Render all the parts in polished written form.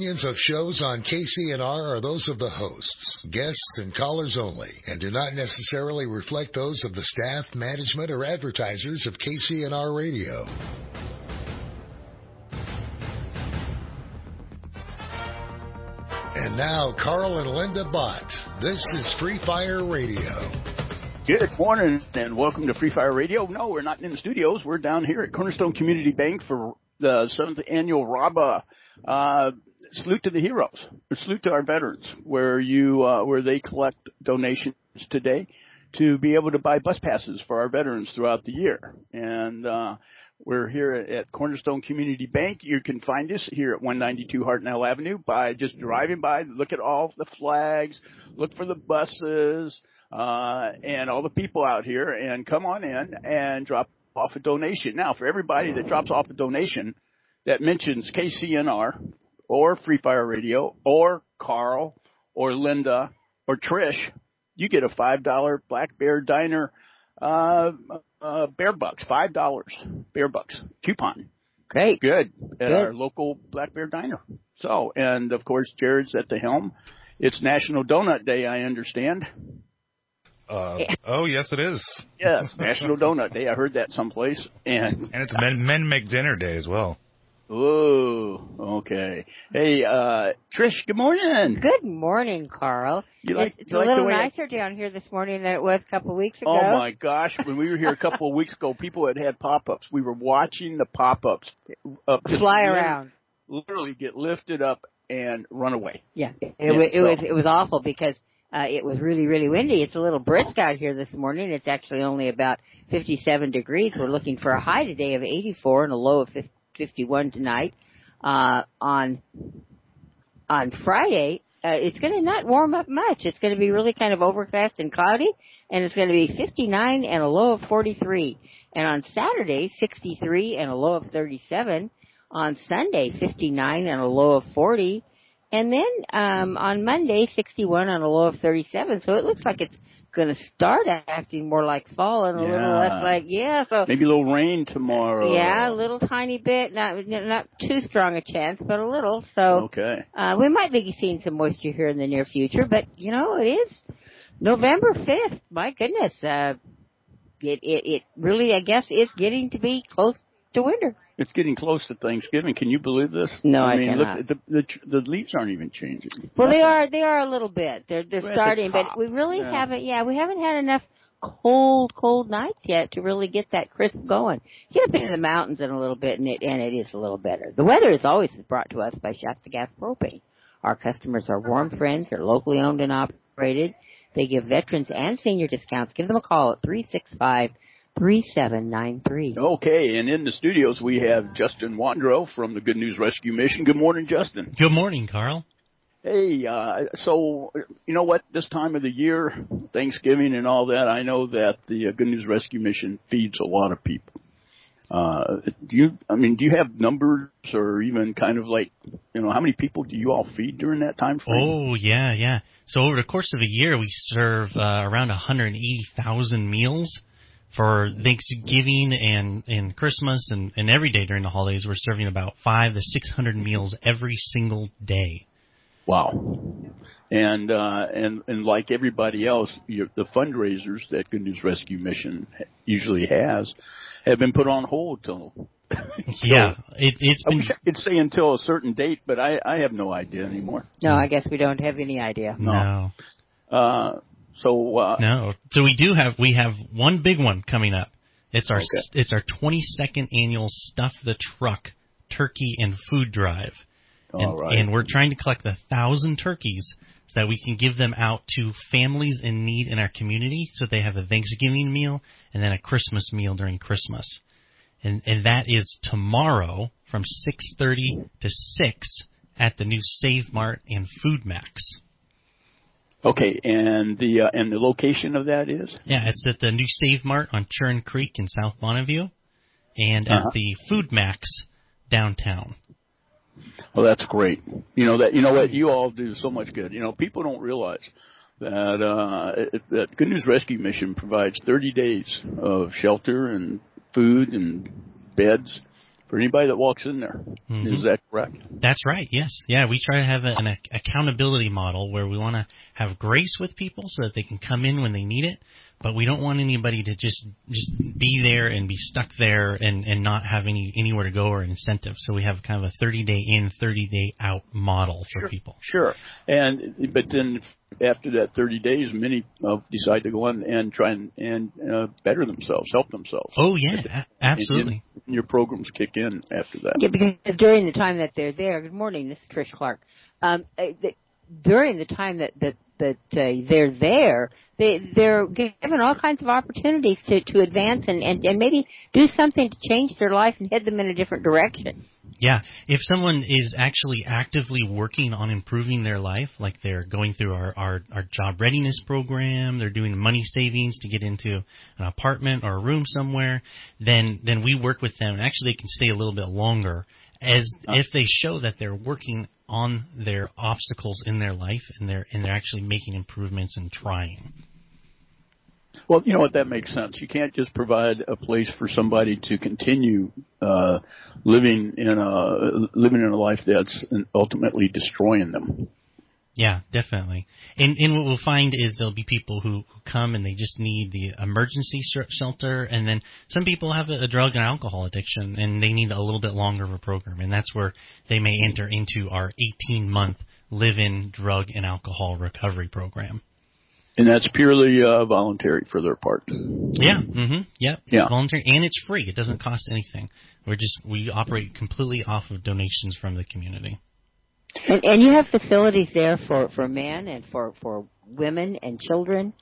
Opinions of shows on KCNR are those of the hosts, guests, and callers only, and do not necessarily reflect those of the staff, management, or advertisers of KCNR Radio. And now, Carl and Linda Bott. This is Free Fire Radio. Good morning and welcome to Free Fire Radio. No, we're not in the studios. We're down here at Cornerstone Community Bank for the 7th annual RABA Salute to the Heroes, or Salute to our Veterans, where they collect donations today to be able to buy bus passes for our veterans throughout the year. And we're here at Cornerstone Community Bank. You can find us here at 192 Hartnell Avenue by just driving by, look at all the flags, look for the buses, and all the people out here, and come on in and drop off a donation. Now, for everybody that drops off a donation that mentions KCNR or Free Fire Radio or Carl or Linda or Trish, you get a $5 Black Bear Diner Bear Bucks, $5 Bear Bucks coupon. Great. Good. At our local Black Bear Diner. So, and of course, Jared's at the helm. It's National Donut Day, I understand. Oh, yes, it is. Yes, National Donut Day. I heard that someplace. And it's Men Make Dinner Day as well. Oh, okay. Hey, Trish, good morning. Good morning, Carl. It's a little nicer down here this morning than it was a couple of weeks ago. Oh, my gosh. When we were here a couple of weeks ago, people had pop-ups. We were watching the pop-ups fly around. Literally get lifted up and run away. Yeah, it was awful because it was really, really windy. It's a little brisk out here this morning. It's actually only about 57 degrees. We're looking for a high today of 84 and a low of 51 tonight. On Friday, it's going to not warm up much. It's going to be really kind of overcast and cloudy, and it's going to be 59 and a low of 43. And on Saturday, 63 and a low of 37. On Sunday, 59 and a low of 40. And then on Monday, 61 and a low of 37. So it looks like it's going to start acting more like fall and a little less like, so maybe a little rain tomorrow. Yeah, a little tiny bit, not too strong a chance, but a little. So okay. We might be seeing some moisture here in the near future, but it is November 5th. My goodness, it really, I guess, is getting to be close to winter. It's getting close to Thanksgiving. Can you believe this? No, I mean, look, the leaves aren't even changing. Well, they are a little bit. They're starting, but we really haven't. Yeah, we haven't had enough cold nights yet to really get that crisp going. Get up into the mountains in a little bit, and it is a little better. The weather is always brought to us by Shasta Gas Propane. Our customers are warm friends. They're locally owned and operated. They give veterans and senior discounts. Give them a call at 365-3793. Okay, and in the studios we have Justin Wandrow from the Good News Rescue Mission. Good morning, Justin. Good morning, Carl. Hey, so you know what? This time of the year, Thanksgiving and all that, I know that the Good News Rescue Mission feeds a lot of people. Do you have numbers or even kind of like, how many people do you all feed during that time frame? Oh, yeah. So over the course of a year, we serve around 180,000 meals. For Thanksgiving and Christmas and every day during the holidays, we're serving about 500 to 600 meals every single day. Wow. And like everybody else, the fundraisers that Good News Rescue Mission usually have been put on hold till. Yeah, it's been. I wish I could say until a certain date, but I have no idea anymore. No, I guess we don't have any idea. No. No. So we have one big one coming up. It's our 22nd annual Stuff the Truck turkey and food drive. And we're trying to collect 1,000 turkeys so that we can give them out to families in need in our community so they have a Thanksgiving meal and then a Christmas meal during Christmas. And that is tomorrow from 6:30 to 6 at the new Save Mart and Food Max. Okay, and the location of that is? Yeah, it's at the new Save Mart on Churn Creek in South Bonneview, and at the Food Max downtown. Well, that's great. You know what you all do so much good. People don't realize that Good News Rescue Mission provides 30 days of shelter and food and beds for anybody that walks in there. Mm-hmm. Is that correct? That's right, yes. Yeah, we try to have an accountability model where we want to have grace with people so that they can come in when they need it, but we don't want anybody to just be there and be stuck there and not have anywhere to go or incentive. So we have kind of a 30-day in, 30-day out model for people. Sure. But then after that 30 days, many decide to go on and try and better themselves, help themselves. Oh, yeah, absolutely. And your programs kick in after that. Yeah, because during the time that they're there, good morning, this is Trish Clark. During the time that they're there, they're given all kinds of opportunities to advance and maybe do something to change their life and head them in a different direction. Yeah, if someone is actually actively working on improving their life, like they're going through our job readiness program, they're doing money savings to get into an apartment or a room somewhere, then we work with them, and actually they can stay a little bit longer if they show that they're working on their obstacles in their life and they're actually making improvements and trying. Well, you know what, that makes sense. You can't just provide a place for somebody to continue living in a life that's ultimately destroying them. Yeah, definitely. And what we'll find is there'll be people who come and they just need the emergency shelter, and then some people have a drug and alcohol addiction and they need a little bit longer of a program, and that's where they may enter into our 18-month live-in drug and alcohol recovery program. And that's purely voluntary for their part. Yeah. Mm-hmm. Yep. Yeah. Voluntary, and it's free. It doesn't cost anything. We operate completely off of donations from the community. And you have facilities there for men and for women and children,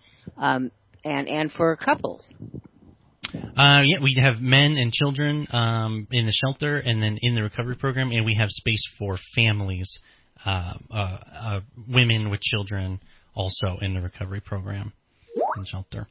and for couples. Yeah, we have men and children in the shelter, and then in the recovery program, and we have space for families, women with children, also in the recovery program and shelter.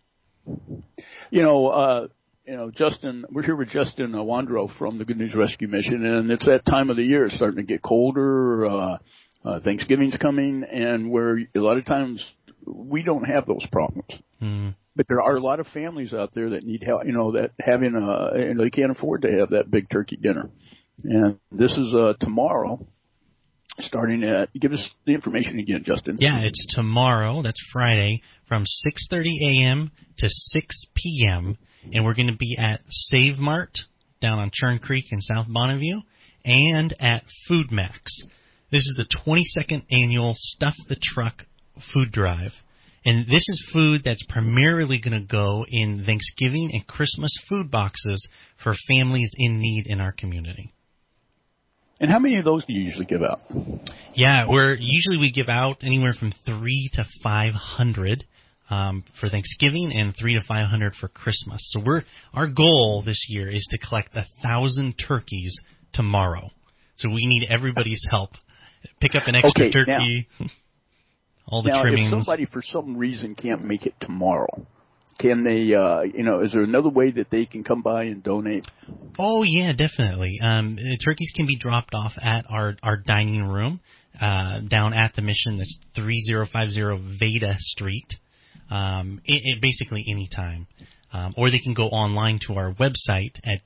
Justin, we're here with Justin Wandro from the Good News Rescue Mission, and it's that time of the year. It's starting to get colder. Thanksgiving's coming, and where a lot of times we don't have those problems. Mm. But there are a lot of families out there that need help, that having they can't afford to have that big turkey dinner. And this is tomorrow. Starting at, give us the information again, Justin. Yeah, it's tomorrow, that's Friday, from 6:30 a.m. to 6 p.m., and we're going to be at Save Mart down on Churn Creek in South Bonneview, and at Food Max. This is the 22nd annual Stuff the Truck food drive, and this is food that's primarily going to go in Thanksgiving and Christmas food boxes for families in need in our community. And how many of those do you usually give out? Yeah, we give out anywhere from 300 to 500 for Thanksgiving and 300 to 500 for Christmas. So our goal this year is to collect 1,000 turkeys tomorrow. So we need everybody's help. Pick up an extra turkey, all the trimmings. If somebody for some reason can't make it tomorrow, can they, is there another way that they can come by and donate? Oh, yeah, definitely. Turkeys can be dropped off at our dining room down at the Mission. That's 3050 Veda Street, basically any time. Or they can go online to our website at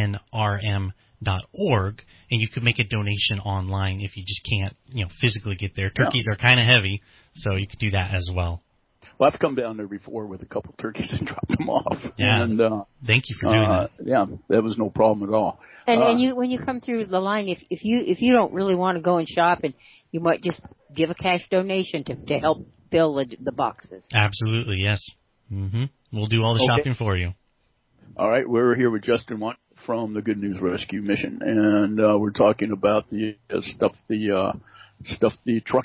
gnrm.org, and you could make a donation online if you just can't, physically get there. Turkeys are kind of heavy, so you could do that as well. Well, I've come down there before with a couple of turkeys and dropped them off. Yeah. And, thank you for doing that. Yeah, that was no problem at all. And when you come through the line, if you don't really want to go and shop, and you might just give a cash donation to help fill the boxes. Absolutely, yes. Mm-hmm. We'll do all the shopping for you. All right, we're here with Justin Watt from the Good News Rescue Mission, and we're talking about the stuff the truck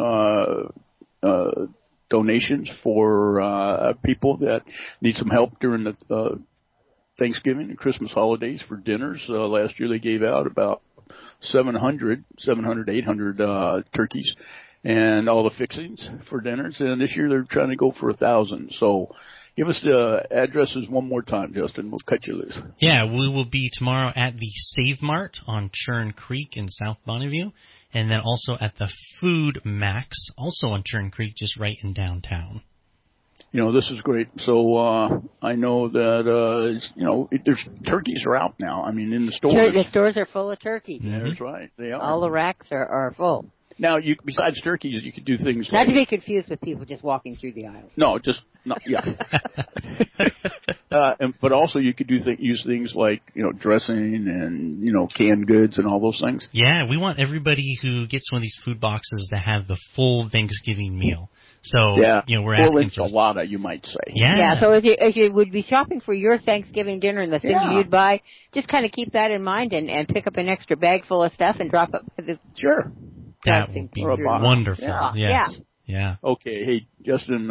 donations for people that need some help during the Thanksgiving and Christmas holidays for dinners. Last year they gave out about 800 turkeys and all the fixings for dinners, and this year they're trying to go for 1,000. So give us the addresses one more time, Justin. We'll cut you loose. Yeah, we will be tomorrow at the Save Mart on Churn Creek in South Bonneview, and then also at the Food Max, also on Churn Creek, just right in downtown. This is great. So I know that there's turkeys are out now. I mean, in the stores. The stores are full of turkey. Mm-hmm. That's right. They are. All the racks are full. Now, besides turkeys, you could do things not to be confused with people just walking through the aisles. No, but also you could use things like dressing and canned goods and all those things. Yeah, we want everybody who gets one of these food boxes to have the full Thanksgiving meal. So we're asking for a lot of, you might say. Yeah. So if you would be shopping for your Thanksgiving dinner and the things you'd buy, just kind of keep that in mind and pick up an extra bag full of stuff and drop it. Sure. That would be wonderful. Yeah. Okay. Hey, Justin,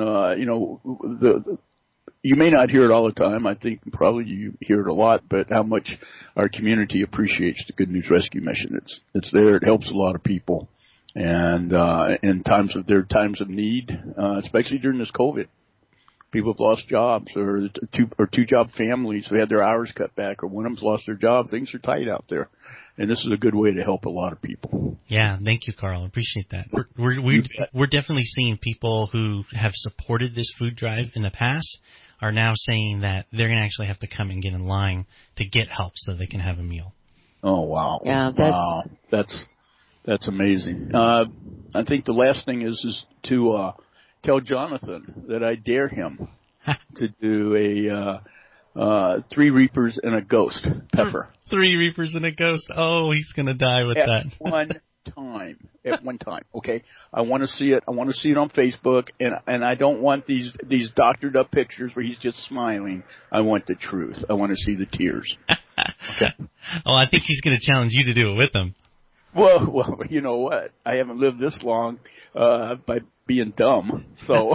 you may not hear it all the time. I think probably you hear it a lot, but how much our community appreciates the Good News Rescue Mission. It's there. It helps a lot of people. And in times of need, especially during this COVID. People have lost jobs, or two job families have had their hours cut back, or one of them's lost their job. Things are tight out there, and this is a good way to help a lot of people. Yeah, thank you, Carl. I appreciate that. We're definitely seeing people who have supported this food drive in the past are now saying that they're going to actually have to come and get in line to get help so they can have a meal. Oh wow! Yeah, that's amazing. I think the last thing is to tell Jonathan that I dare him to do a 3 Reapers and a Ghost pepper. 3 Reapers and a Ghost. Oh, he's going to die with that. At one time, okay? I want to see it. I want to see it on Facebook, and I don't want these doctored up pictures where he's just smiling. I want the truth. I want to see the tears. Okay. Oh, I think he's going to challenge you to do it with him. Well, you know what? I haven't lived this long by being dumb, so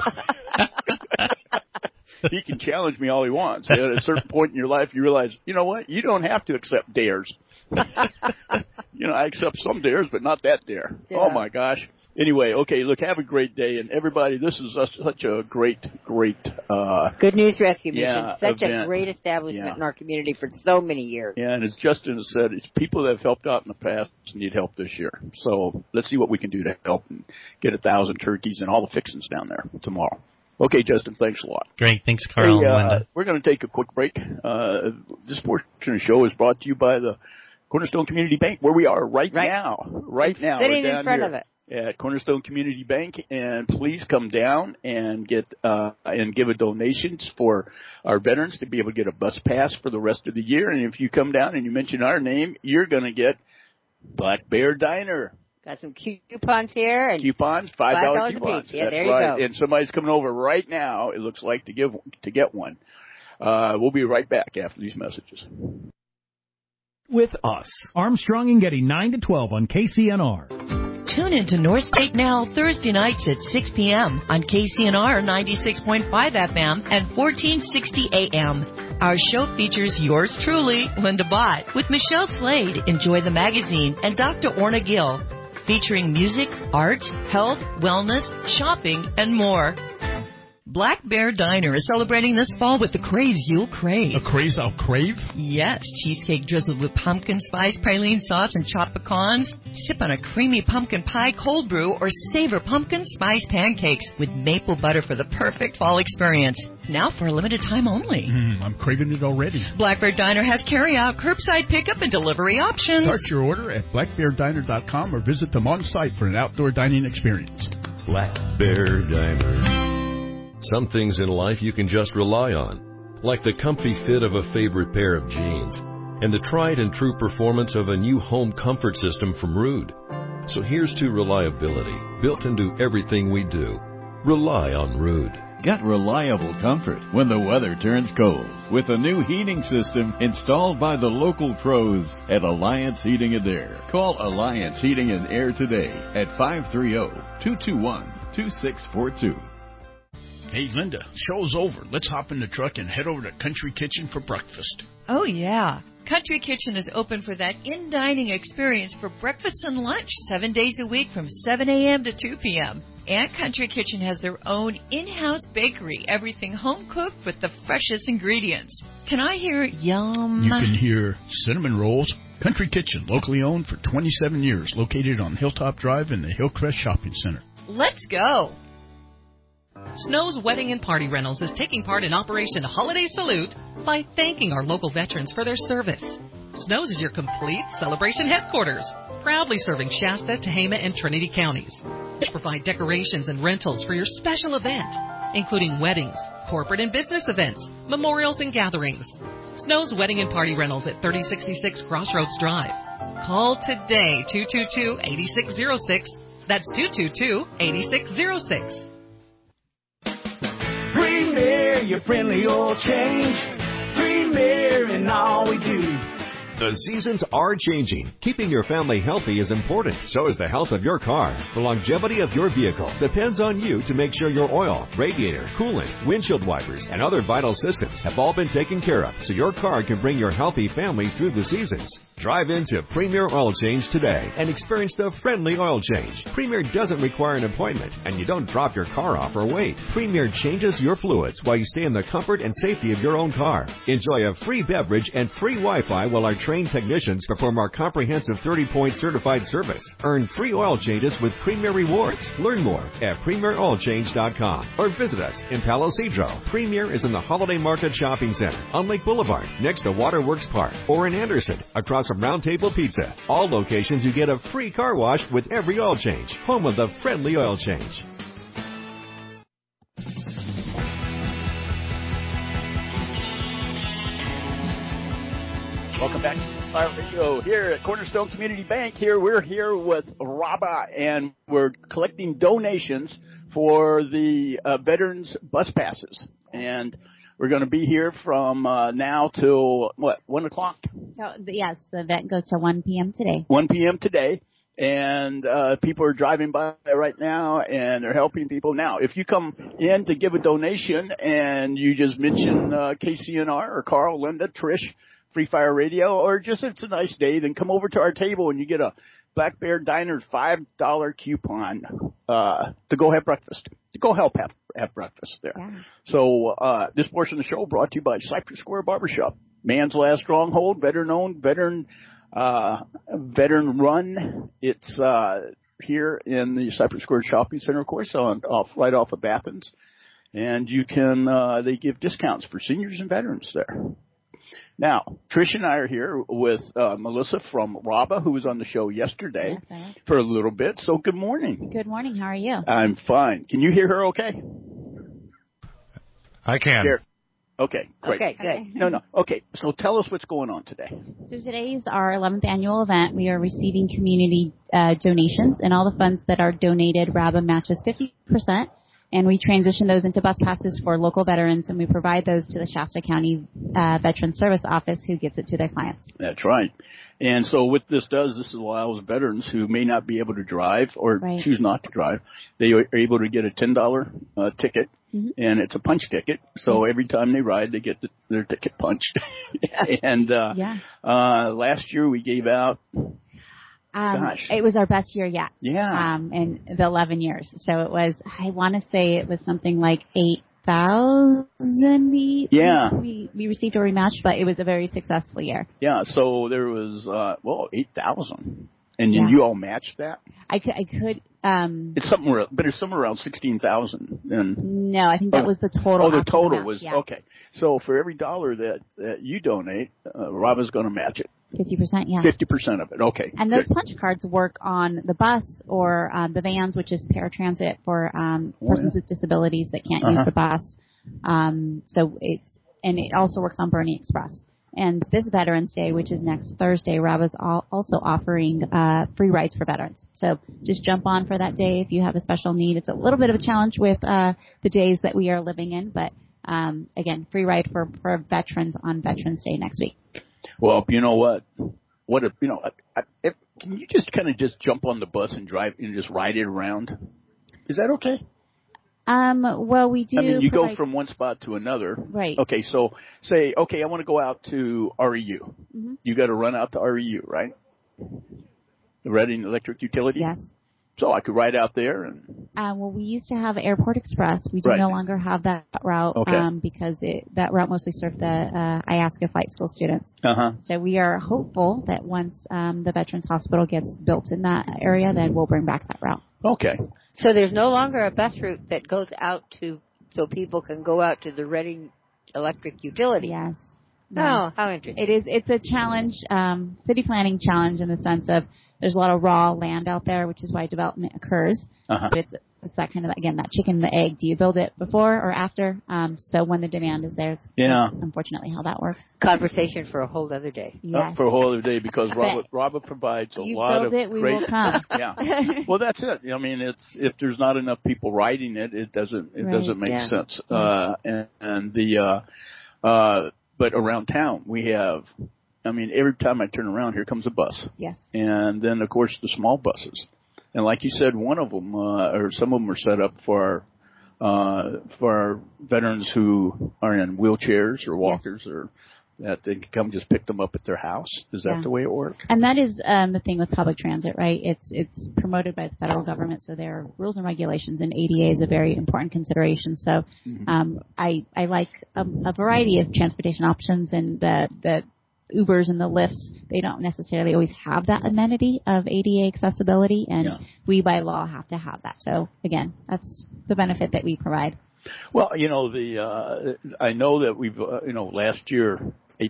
he can challenge me all he wants. At a certain point in your life, you realize, you know what? You don't have to accept dares. I accept some dares, but not that dare. Yeah. Oh, my gosh. Anyway, okay, look, have a great day. And everybody, this is such a great Good News Rescue Mission. Such event. A great establishment in our community for so many years. Yeah, and as Justin has said, it's people that have helped out in the past need help this year. So let's see what we can do to help and get 1,000 turkeys and all the fixings down there tomorrow. Okay, Justin, thanks a lot. Great. Thanks, Carl and Linda. We're going to take a quick break. This portion of the show is brought to you by the Cornerstone Community Bank, where we are right now. Sitting in front of it. At Cornerstone Community Bank, and please come down and get and give a donations for our veterans to be able to get a bus pass for the rest of the year. And if you come down and you mention our name, you're going to get Black Bear Diner. Got some coupons here. And coupons, $5 coupons. Yeah, that's there you right. go. And somebody's coming over right now, it looks like, to get one. We'll be right back after these messages. With us, Armstrong and Getty, 9 to 12 on KCNR. Tune into North State Now Thursday nights at 6 p.m. on KCNR 96.5 FM and 1460 AM. Our show features yours truly, Linda Bott, with Michelle Slade, Enjoy the Magazine, and Dr. Orna Gill, featuring music, art, health, wellness, shopping, and more. Black Bear Diner is celebrating this fall with the craze you'll crave. A craze I'll crave? Yes. Cheesecake drizzled with pumpkin spice praline sauce and chopped pecans. Sip on a creamy pumpkin pie cold brew or savor pumpkin spice pancakes with maple butter for the perfect fall experience. Now for a limited time only. I'm craving it already. Black Bear Diner has carry-out, curbside pickup, and delivery options. Start your order at blackbeardiner.com or visit them on site for an outdoor dining experience. Black Bear Diner. Some things in life you can just rely on, like the comfy fit of a favorite pair of jeans and the tried and true performance of a new home comfort system from Ruud. So here's to reliability, built into everything we do. Rely on Ruud. Get reliable comfort when the weather turns cold with a new heating system installed by the local pros at Alliance Heating and Air. Call Alliance Heating and Air today at 530-221-2642. Hey, Linda, show's over. Let's hop in the truck and head over to Country Kitchen for breakfast. Oh, yeah. Country Kitchen is open for that in-dining experience for breakfast and lunch 7 days a week from 7 a.m. to 2 p.m. And Country Kitchen has their own in-house bakery, everything home-cooked with the freshest ingredients. Can I hear yum? You can hear cinnamon rolls. Country Kitchen, locally owned for 27 years, located on Hilltop Drive in the Hillcrest Shopping Center. Let's go. Snow's Wedding and Party Rentals is taking part in Operation Holiday Salute by thanking our local veterans for their service. Snow's is your complete celebration headquarters, proudly serving Shasta, Tehama, and Trinity counties. They provide decorations and rentals for your special event, including weddings, corporate and business events, memorials, and gatherings. Snow's Wedding and Party Rentals at 3066 Crossroads Drive. Call today, 222-8606. That's 222-8606. Premier, your friendly oil change. Premier in all we do. The seasons are changing. Keeping your family healthy is important. So is the health of your car. The longevity of your vehicle depends on you to make sure your oil, radiator, coolant, windshield wipers, and other vital systems have all been taken care of so your car can bring your healthy family through the seasons. Drive into Premier Oil Change today and experience the friendly oil change. Premier doesn't require an appointment, and you don't drop your car off or wait. Premier changes your fluids while you stay in the comfort and safety of your own car. Enjoy a free beverage and free Wi-Fi while our trained technicians perform our comprehensive 30-point certified service. Earn free oil changes with Premier Rewards. Learn more at PremierOilChange.com or visit us in Palo Cedro. Premier is in the Holiday Market Shopping Center on Lake Boulevard next to Waterworks Park, or in Anderson across from Round Table Pizza. All locations you get a free car wash with every oil change. Home of the friendly oil change. Welcome back to Fire Radio here at Cornerstone Community Bank. We're here with Raba, and we're collecting donations for the veterans bus passes. And we're going to be here from now till, 1 o'clock? Yes, the event goes to 1 p.m. today. 1 p.m. today. And people are driving by right now, and they're helping people. Now, if you come in to give a donation and you just mention KCNR or Carl, Linda, Trish, Free Fire Radio, or just it's a nice day, then come over to our table and you get a Black Bear Diner's $5 coupon to go have breakfast. To go help have breakfast there. Yeah. So this portion of the show brought to you by Cypress Square Barbershop. Man's last stronghold, veteran-owned, veteran-run. It's here in the Cypress Square Shopping Center, of course, right off of Athens. And you can they give discounts for seniors and veterans there. Now, Trish and I are here with Melissa from Raba, who was on the show yesterday for a little bit. So good morning. Good morning. How are you? I'm fine. Can you hear her okay? I can. Here. Okay, great. Okay, good. No. Okay, so tell us what's going on today. So today is our 11th annual event. We are receiving community donations, and all the funds that are donated, Raba matches 50%. And we transition those into bus passes for local veterans, and we provide those to the Shasta County Veteran Service Office, who gives it to their clients. That's right. And so what this allows veterans who may not be able to drive or choose not to drive, they are able to get a $10 ticket, and it's a punch ticket. So every time they ride, they get their ticket punched. And last year we gave out... It was our best year yet. Yeah. In the 11 years. So it was, I want to say it was something like 8,000 we received or we matched, but it was a very successful year. Yeah. So there was, 8,000. And you all matched that? I could. It's somewhere around 16,000. No, I think that was the total. Oh, the total was, okay. So for every dollar that you donate, Roba's going to match it. 50%, yeah. 50% of it, okay. And those punch cards work on the bus or the vans, which is paratransit for persons with disabilities that can't use the bus. It also works on Bernie Express. And this Veterans Day, which is next Thursday, Raba's also offering free rides for veterans. So just jump on for that day if you have a special need. It's a little bit of a challenge with the days that we are living in, but again, free ride for veterans on Veterans Day next week. Well, you know what? Can you just kind of just jump on the bus and drive and just ride it around? Is that okay? Well, we do. I mean, you go from one spot to another. Right. Okay, so say, I want to go out to REU. Mm-hmm. You got to run out to REU, right? The Reading Electric Utility? Yes. So I could ride out there and... well, we used to have Airport Express. We do no longer have that route because that route mostly served the Iasca Flight School students. Uh-huh. So we are hopeful that once the Veterans Hospital gets built in that area, then we'll bring back that route. Okay. So there's no longer a bus route that goes out to so people can go out to the Reading Electric Utility. Yes. Oh, how interesting. It's a challenge, city planning challenge in the sense of there's a lot of raw land out there, which is why development occurs. Uh-huh. But it's that kind of, again, that chicken and the egg. Do you build it before or after? So when the demand is there, yeah. Unfortunately how that works. Conversation for a whole other day. Yes. For a whole other day, because Robert provides a lot of it, we great. Will come. Yeah. Well, that's it. I mean, it's if there's not enough people riding it, it doesn't make sense. But around town we have. I mean, every time I turn around, here comes a bus. Yes. And then, of course, the small buses. And like you said, one of them, or some of them are set up for our veterans who are in wheelchairs or walkers, or that they can come just pick them up at their house. Is that the way it works? And that is the thing with public transit, right? It's promoted by the federal government, so there are rules and regulations, and ADA is a very important consideration. So I like a variety of transportation options, and the Ubers and the Lyfts, they don't necessarily always have that amenity of ADA accessibility, and we by law have to have that. So again, that's the benefit that we provide. Well, I know that we've, last year,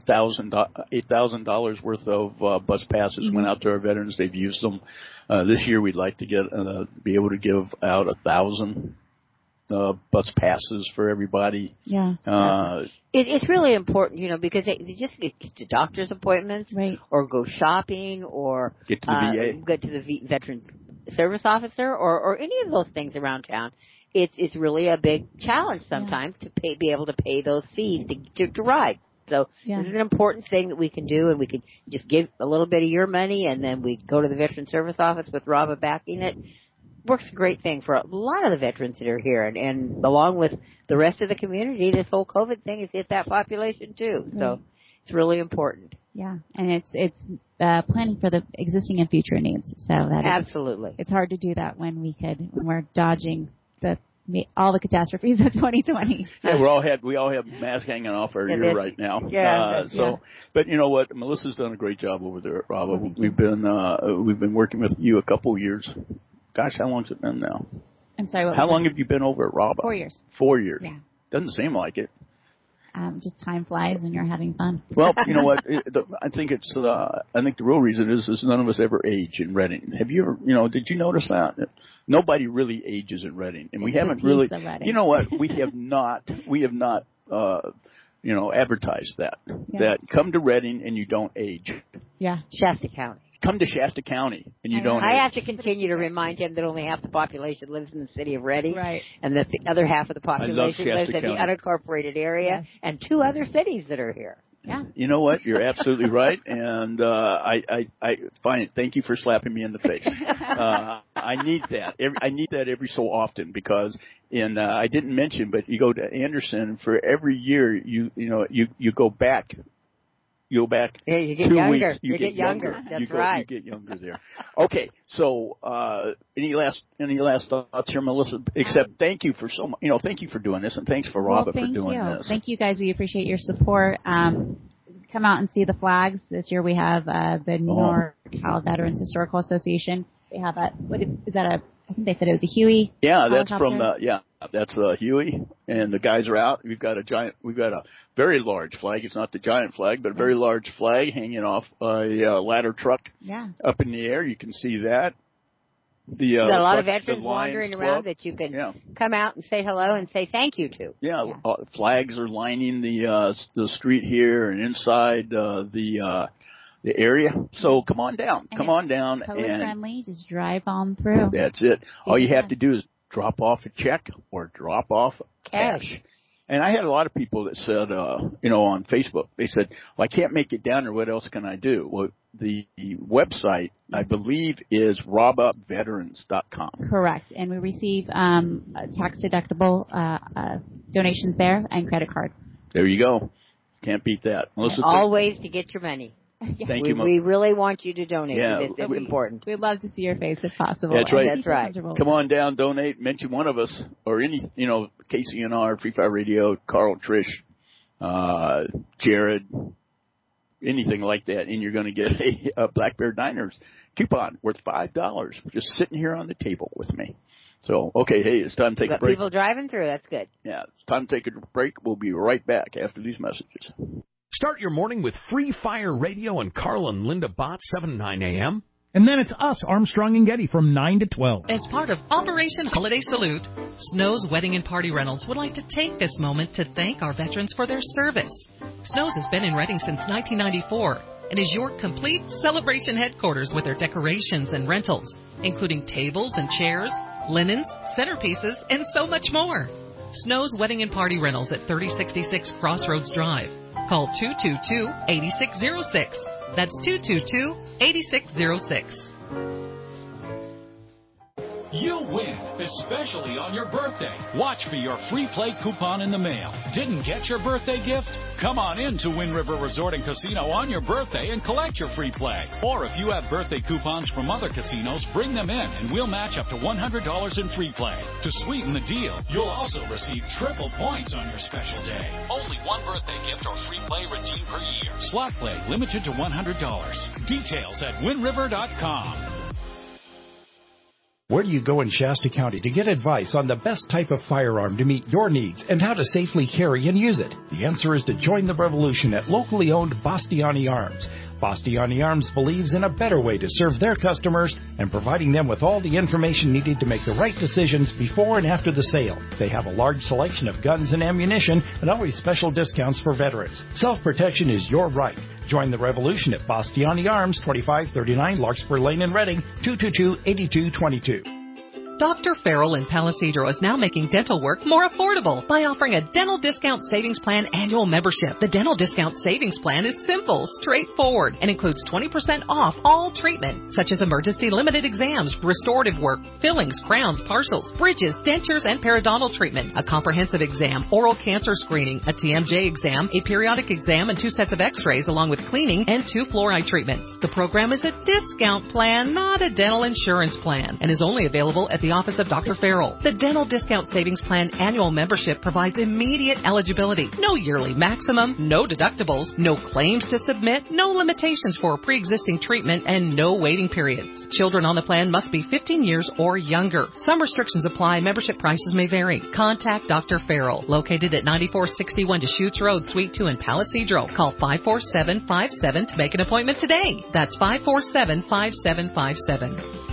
$8,000 worth of bus passes went out to our veterans. They've used them. This year, we'd like to be able to give out 1,000 bus passes for everybody. Yeah. It's really important, because they just get to doctor's appointments, right, or go shopping, or get to the VA, get to the Veterans Service Officer, or any of those things around town. It's really a big challenge sometimes to be able to pay those fees to ride. So this is an important thing that we can do, and we can just give a little bit of your money, and then we go to the Veterans Service Office with Raba backing it. Works a great thing for a lot of the veterans that are here, and along with the rest of the community, this whole COVID thing has hit that population too. So it's really important. Yeah, and it's planning for the existing and future needs. So that absolutely, it's hard to do that when we're dodging all the catastrophes of 2020. Yeah, we all have masks hanging off our ear right now. But you know what, Melissa's done a great job over there at Raba. We've been working with you a couple of years. Gosh, how long's it been now? I'm sorry. How long have you been over at Raba? 4 years. 4 years. Yeah. Doesn't seem like it. Just time flies and you're having fun. Well, you know what? I think the real reason is none of us ever age in Reading. Have you ever, did you notice that? Nobody really ages in Reading, and we haven't really. You know what? We have not advertised that. Yeah. That come to Reading and you don't age. Yeah. Shasta County. Come to Shasta County and you don't age. I have to continue to remind him that only half the population lives in the city of Reading. Right. And that the other half of the population lives in the unincorporated area, and 2 other cities that are here. Yeah. You know what? You're absolutely right, and I find it. Thank you for slapping me in the face. I need that. I need that every so often, because I didn't mention, but you go to Anderson for every year. You go back. You go back. Yeah, you get 2 younger. weeks. You get younger. That's right. You get younger there. Okay, so any last thoughts here, Melissa? Except thank you for thank you for doing this, and thanks for Raba for doing this. Thank you guys. We appreciate your support. Come out and see the flags. This year we have the NorCal Veterans Historical Association. They have I think they said it was a Huey. Yeah, that's from that's Huey, and the guys are out. We've got a very large flag. It's not the giant flag, but a very large flag hanging off a ladder truck up in the air. You can see that. There's a lot of veterans wandering around that you can come out and say hello and say thank you to. Yeah. Flags are lining the street here and inside the area. So come on down. Come on down. Color friendly. Just drive on through. That's it. All you have to do is drop off a check or drop off cash. And I had a lot of people that said, on Facebook, they said, well, I can't make it down, or what else can I do? Well, the website, I believe, is robaveterans.com. Correct. And we receive tax-deductible donations there and credit card. There you go. Can't beat that. Melissa, all ways to get your money. Thank you. We really want you to donate. It's important. We'd love to see your face if possible. That's right. That's right. Come on down, donate, mention one of us, or any, KCNR, Free Fire Radio, Carl, Trish, Jared, anything like that, and you're going to get a Black Bear Diners coupon worth $5 just sitting here on the table with me. So, okay, hey, it's time to take a break. People driving through, that's good. Yeah, it's time to take a break. We'll be right back after these messages. Start your morning with Free Fire Radio and Carl and Linda Bott, 7 to 9 a.m. And then it's us, Armstrong and Getty, from 9 to 12. As part of Operation Holiday Salute, Snow's Wedding and Party Rentals would like to take this moment to thank our veterans for their service. Snow's has been in Reading since 1994 and is your complete celebration headquarters with their decorations and rentals, including tables and chairs, linens, centerpieces, and so much more. Snow's Wedding and Party Rentals at 3066 Crossroads Drive. Call 222-8606. That's 222-8606. You'll win, especially on your birthday. Watch for your free play coupon in the mail. Didn't get your birthday gift? Come on in to Wind River Resort and Casino on your birthday and collect your free play. Or if you have birthday coupons from other casinos, bring them in and we'll match up to $100 in free play. To sweeten the deal, you'll also receive triple points on your special day. Only one birthday gift or free play redeemed per year. Slot play limited to $100. Details at windriver.com. Where do you go in Shasta County to get advice on the best type of firearm to meet your needs and how to safely carry and use it? The answer is to join the revolution at locally owned Bastiani Arms. Bastiani Arms believes in a better way to serve their customers and providing them with all the information needed to make the right decisions before and after the sale. They have a large selection of guns and ammunition and always special discounts for veterans. Self-protection is your right. Join the revolution at Bastiani Arms, 2539 Larkspur Lane in Reading, 222-8222. Dr. Farrell in Palisadro is now making dental work more affordable by offering a Dental Discount Savings Plan annual membership. The Dental Discount Savings Plan is simple, straightforward, and includes 20% off all treatment, such as emergency limited exams, restorative work, fillings, crowns, partials, bridges, dentures, and periodontal treatment, a comprehensive exam, oral cancer screening, a TMJ exam, a periodic exam, and 2 sets of x-rays, along with cleaning and 2 fluoride treatments. The program is a discount plan, not a dental insurance plan, and is only available at the office of Dr. Farrell. The Dental Discount Savings Plan annual membership provides immediate eligibility, no yearly maximum, no deductibles, no claims to submit, no limitations for pre-existing treatment, and no waiting periods. Children on the plan must be 15 years or younger. Some restrictions apply. Membership prices may vary. Contact Dr. Farrell, located at 9461 Deschutes Road, Suite 2 in Palisadro. Call 54757 to make an appointment today. That's 547-5757.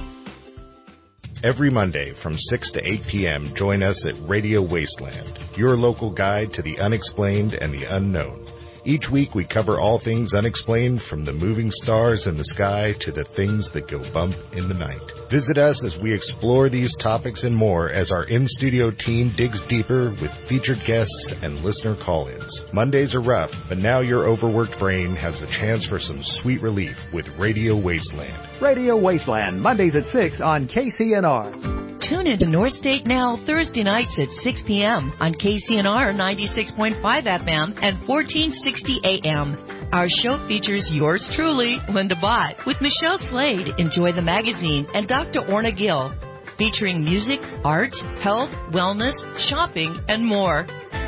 Every Monday from 6 to 8 p.m., join us at Radio Wasteland, your local guide to the unexplained and the unknown. Each week we cover all things unexplained, from the moving stars in the sky to the things that go bump in the night. Visit us as we explore these topics and more as our in-studio team digs deeper with featured guests and listener call-ins. Mondays are rough, but now your overworked brain has a chance for some sweet relief with Radio Wasteland. Radio Wasteland, Mondays at 6 on KCNR. Tune into North State Now Thursday nights at 6 p.m. on KCNR 96.5 FM and 1460 AM. Our show features yours truly, Linda Bott, with Michelle Slade, Enjoy the Magazine, and Dr. Orna Gill, featuring music, art, health, wellness, shopping, and more.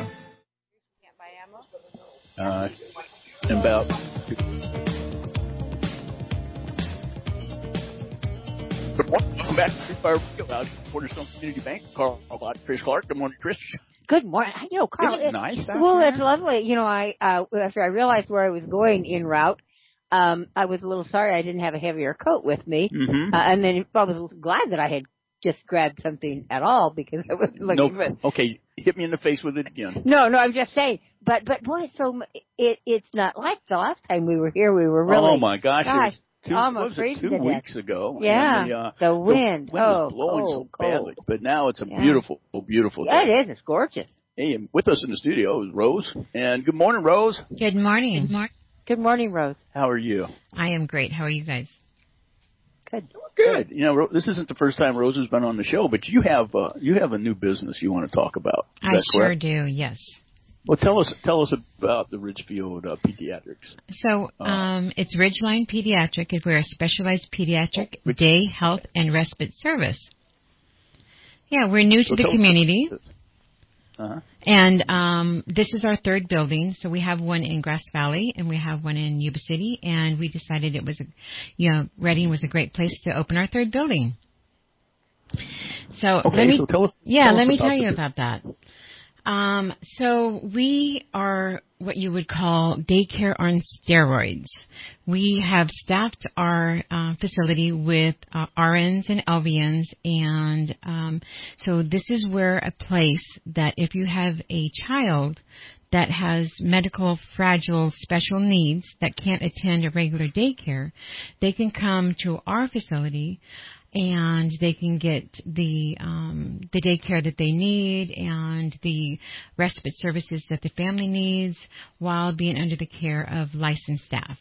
Welcome back to Free Fire Radio out at Cornerstone Community Bank. Carl Bott, Trish Clark. Good morning, Trish. Good morning. You know, Carl, it's nice. Well, it's lovely. You know, after I realized where I was going en route, I was a little sorry I didn't have a heavier coat with me. Mm-hmm. And then I was glad that I had just grabbed something at all because I was looking for. Okay, hit me in the face with it again. No, I'm just saying. But boy, it's not like the last time we were here. We were really. Oh my gosh. Almost 2 weeks ago. Yeah, the wind. The wind was blowing so badly. But now it's a beautiful, beautiful day. Yeah, it is. It's gorgeous. Hey, and with us in the studio is Rose. And good morning, Rose. Good morning. Good morning, Rose. How are you? I am great. How are you guys? Good. You know, this isn't the first time Rose has been on the show, but you have a new business you want to talk about. Is that correct? Sure do. Yes. Well, tell us about the Ridgefield Pediatrics. So, it's Ridgeline Pediatric. We're a specialized pediatric day, health, and respite service. Yeah, we're new to the community. Uh-huh. And this is our third building. So we have one in Grass Valley and we have one in Yuba City. And we decided it was, Reading was a great place to open our third building. So okay, let me, so tell us. Let me tell you about that. So we are what you would call daycare on steroids. We have staffed our facility with RNs and LVNs, and so this is where a place that if you have a child that has medical fragile special needs that can't attend a regular daycare, they can come to our facility and they can get the daycare that they need and the respite services that the family needs while being under the care of licensed staff.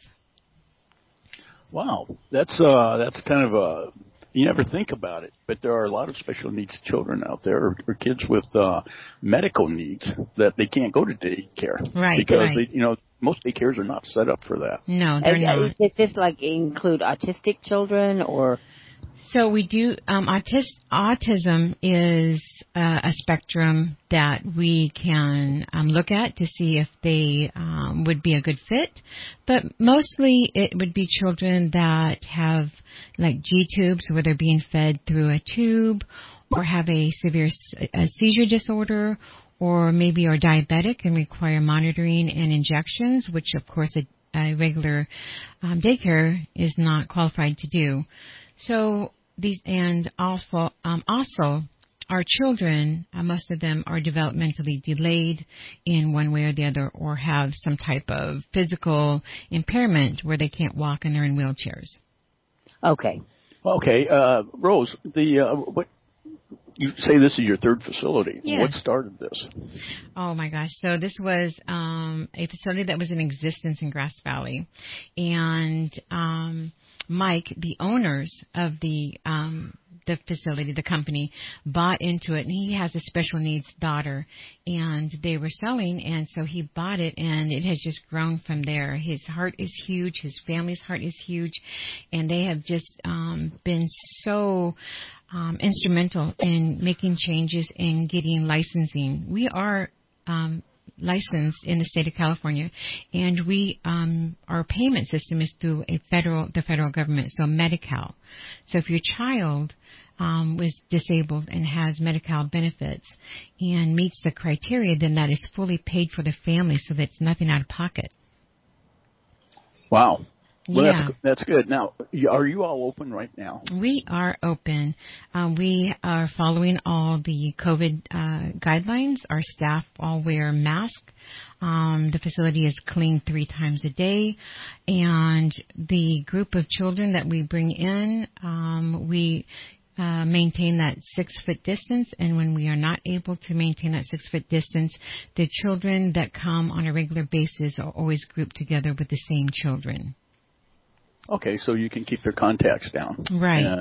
Wow, that's kind of a, you never think about it, but there are a lot of special needs children out there, or kids with medical needs that they can't go to daycare, right? Because most daycares are not set up for that. No, they're not. Does this include autistic children or? So we do, autism is a spectrum that we can look at to see if they would be a good fit. But mostly it would be children that have like G-tubes where they're being fed through a tube, or have a severe seizure disorder, or maybe are diabetic and require monitoring and injections, which of course a regular daycare is not qualified to do. So these, and also our children, most of them are developmentally delayed in one way or the other, or have some type of physical impairment where they can't walk and they're in wheelchairs. Okay. Okay, Rose, what you say this is your third facility? Yeah. What started this? Oh my gosh! So this was a facility that was in existence in Grass Valley, and Mike, the owners of the facility, the company, bought into it, and he has a special needs daughter, and they were selling, and so he bought it, and it has just grown from there. His heart is huge, his family's heart is huge, and they have just been so instrumental in making changes and getting licensing. We are licensed in the state of California, and we our payment system is through the federal government, so Medi-Cal. So if your child was disabled and has Medi-Cal benefits and meets the criteria, then that is fully paid for the family, so that's nothing out of pocket. Wow. Well, yeah. That's good. Now, are you all open right now? We are open. We are following all the COVID guidelines. Our staff all wear masks. The facility is cleaned 3 times a day. And the group of children that we bring in, we maintain that 6-foot distance, and when we are not able to maintain that 6-foot distance, the children that come on a regular basis are always grouped together with the same children. Okay, so you can keep their contacts down. Right.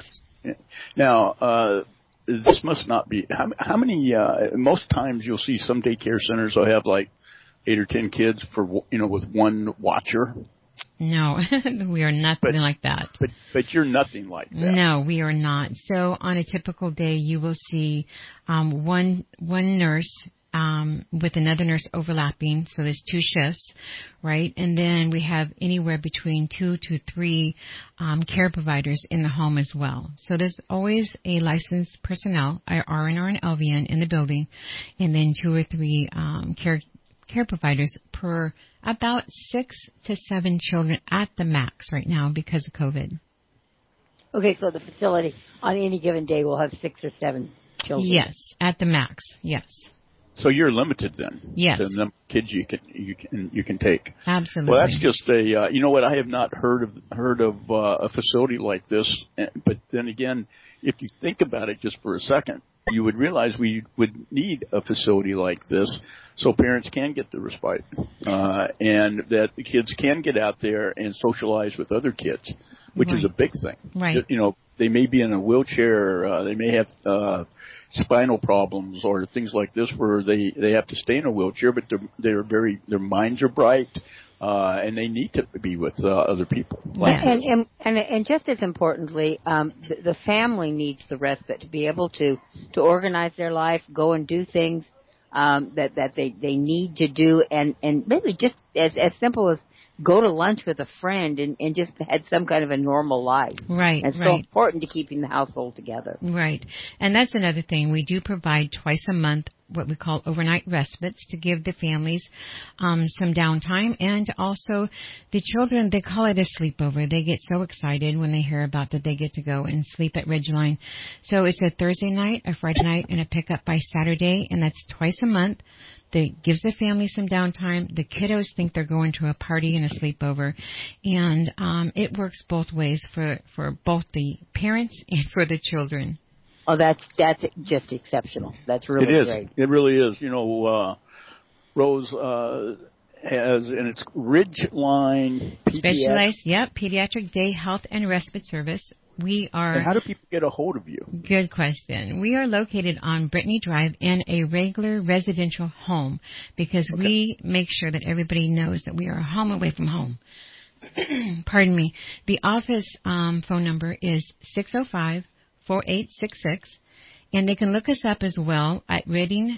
Now, this must not be, how many, most times you'll see some daycare centers will have like 8 or 10 kids for, with one watcher. No, we are nothing like that. But you're nothing like that. No, we are not. So on a typical day, you will see one nurse with another nurse overlapping, so there's 2 shifts, right? And then we have anywhere between 2 to 3 care providers in the home as well. So there's always a licensed personnel, RN or an LVN in the building, and then 2 or 3 care providers per about 6 to 7 children at the max right now because of COVID. Okay, so the facility on any given day will have 6 or 7 children? Yes, at the max, yes. So you're limited then, yes, to the number of kids you can take. Absolutely. Well, that's just a you know what, I have not heard of a facility like this. But then again, if you think about it just for a second, you would realize we would need a facility like this so parents can get the respite and that the kids can get out there and socialize with other kids, which is a big thing. Right. They may be in a wheelchair, they may have spinal problems or things like this where they have to stay in a wheelchair, but their minds are bright, and they need to be with other people. And just as importantly, the family needs the respite to be able to organize their life, go and do things that they need to do, and maybe just as simple as go to lunch with a friend and just had some kind of a normal life. Right. And it's so important to keeping the household together. Right. And that's another thing. We do provide twice a month what we call overnight respites to give the families some downtime, and also the children, they call it a sleepover. They get so excited when they hear about that they get to go and sleep at Ridgeline. So it's a Thursday night, a Friday night, and a pickup by Saturday, and that's twice a month. That gives the family some downtime. The kiddos think they're going to a party and a sleepover, and it works both ways for both the parents and for the children. Oh, that's just exceptional. That's really great. It really is. You know, Rose has, and it's Ridgeline Specialized, Pediatric Day Health and Respite Service. We are. And how do people get a hold of you? Good question. We are located on Brittany Drive in a regular residential home because we make sure that everybody knows that we are a home away from home. Pardon me. The office phone number is 605-4866, and they can look us up as well at Reading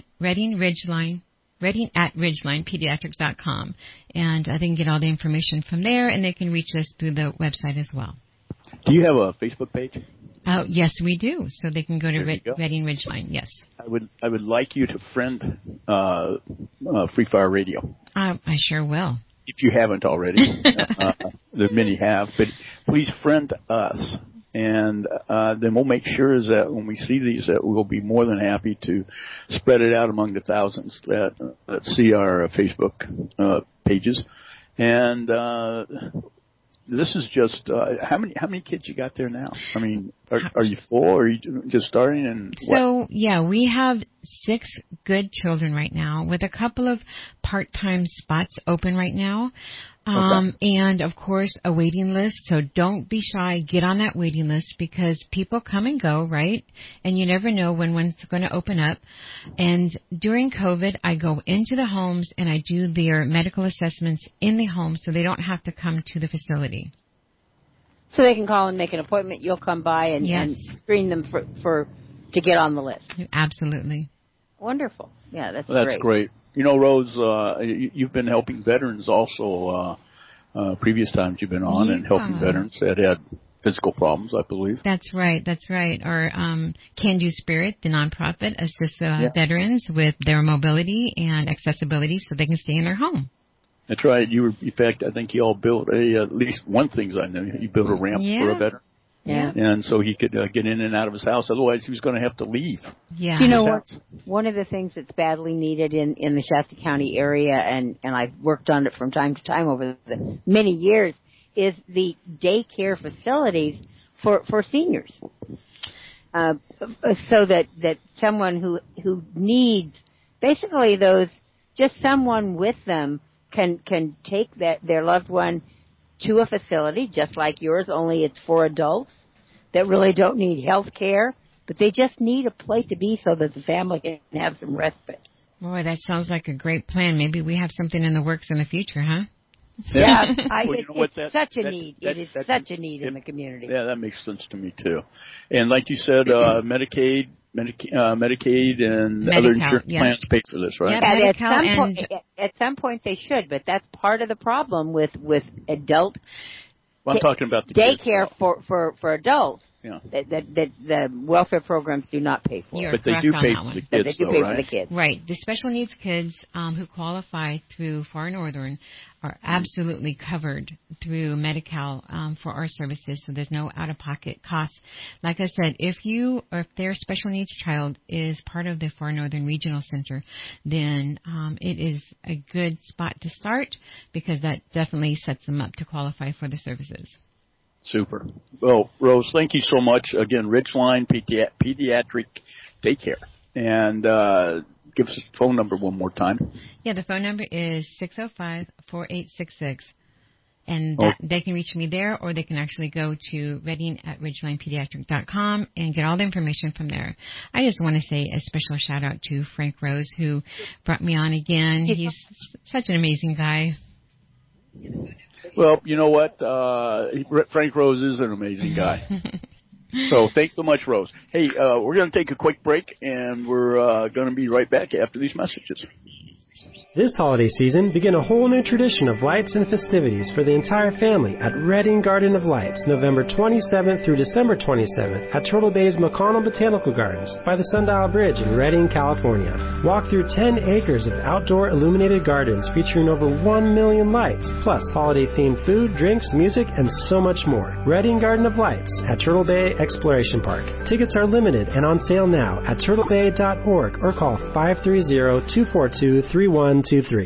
at RidgelinePediatrics.com, and they can get all the information from there, and they can reach us through the website as well. Do you have a Facebook page? Oh, yes, we do. So they can go to Reading Ridgeline. Yes. I would like you to friend Free Fire Radio. I sure will. If you haven't already, there many have, but please friend us, and then we'll make sure that when we see these, that we'll be more than happy to spread it out among the thousands that see our Facebook pages, and. This is just how many kids you got there now? I mean, are you full, or are you just starting? And so we have 6 good children right now, with a couple of part-time spots open right now, and of course a waiting list. So don't be shy, get on that waiting list because people come and go, right? And you never know when one's going to open up. And during COVID, I go into the homes and I do their medical assessments in the home, so they don't have to come to the facility. So they can call and make an appointment. You'll come by and screen them to get on the list. Absolutely. Wonderful. Yeah, that's great. You know, Rose, you've been helping veterans also previous times you've been on, and helping veterans that had physical problems, I believe. That's right. Our Can Do Spirit, the nonprofit, assists veterans with their mobility and accessibility so they can stay in their home. That's right. In fact, I think you all built at least one thing I know. You built a ramp for a veteran. Yeah. And so he could get in and out of his house. Otherwise, he was going to have to leave. Yeah. You know what? One of the things that's badly needed in the Shasta County area, and I've worked on it from time to time over the many years, is the daycare facilities for seniors. So that someone who needs basically those, just someone with them can take their loved one to a facility just like yours, only it's for adults that really don't need health care, but they just need a place to be so that the family can have some respite. Boy, that sounds like a great plan. Maybe we have something in the works in the future, huh? Yeah, it's such a need. It is such a need in the community. Yeah, that makes sense to me too. And like you said, Medicaid, and other insurance plans pay for this, right? Yeah, at some point they should, but that's part of the problem with adult. Well, I'm talking about the daycare kids, for adults. Yeah. That the welfare programs do not pay for. But they do pay for the kids, they do pay for the kids. Right. The special needs kids who qualify through Far Northern are absolutely covered through Medi-Cal for our services, so there's no out-of-pocket costs. Like I said, if their special needs child is part of the Far Northern Regional Center, then it is a good spot to start because that definitely sets them up to qualify for the services. Super. Well, Rose, thank you so much. Again, Ridgeline Pediatric Daycare. And give us the phone number one more time. Yeah, the phone number is 605-4866. And they can reach me there, or they can actually go to Reading at RidgelinePediatric.com and get all the information from there. I just want to say a special shout-out to Frank Rose, who brought me on again. He's such an amazing guy. Well, you know what? Frank Rose is an amazing guy. So thanks so much, Rose. Hey, we're going to take a quick break, and we're going to be right back after these messages. This holiday season, begin a whole new tradition of lights and festivities for the entire family at Redding Garden of Lights, November 27th through December 27th at Turtle Bay's McConnell Botanical Gardens by the Sundial Bridge in Redding, California. Walk through 10 acres of outdoor illuminated gardens featuring over 1 million lights, plus holiday-themed food, drinks, music, and so much more. Redding Garden of Lights at Turtle Bay Exploration Park. Tickets are limited and on sale now at turtlebay.org or call 530-242-3123.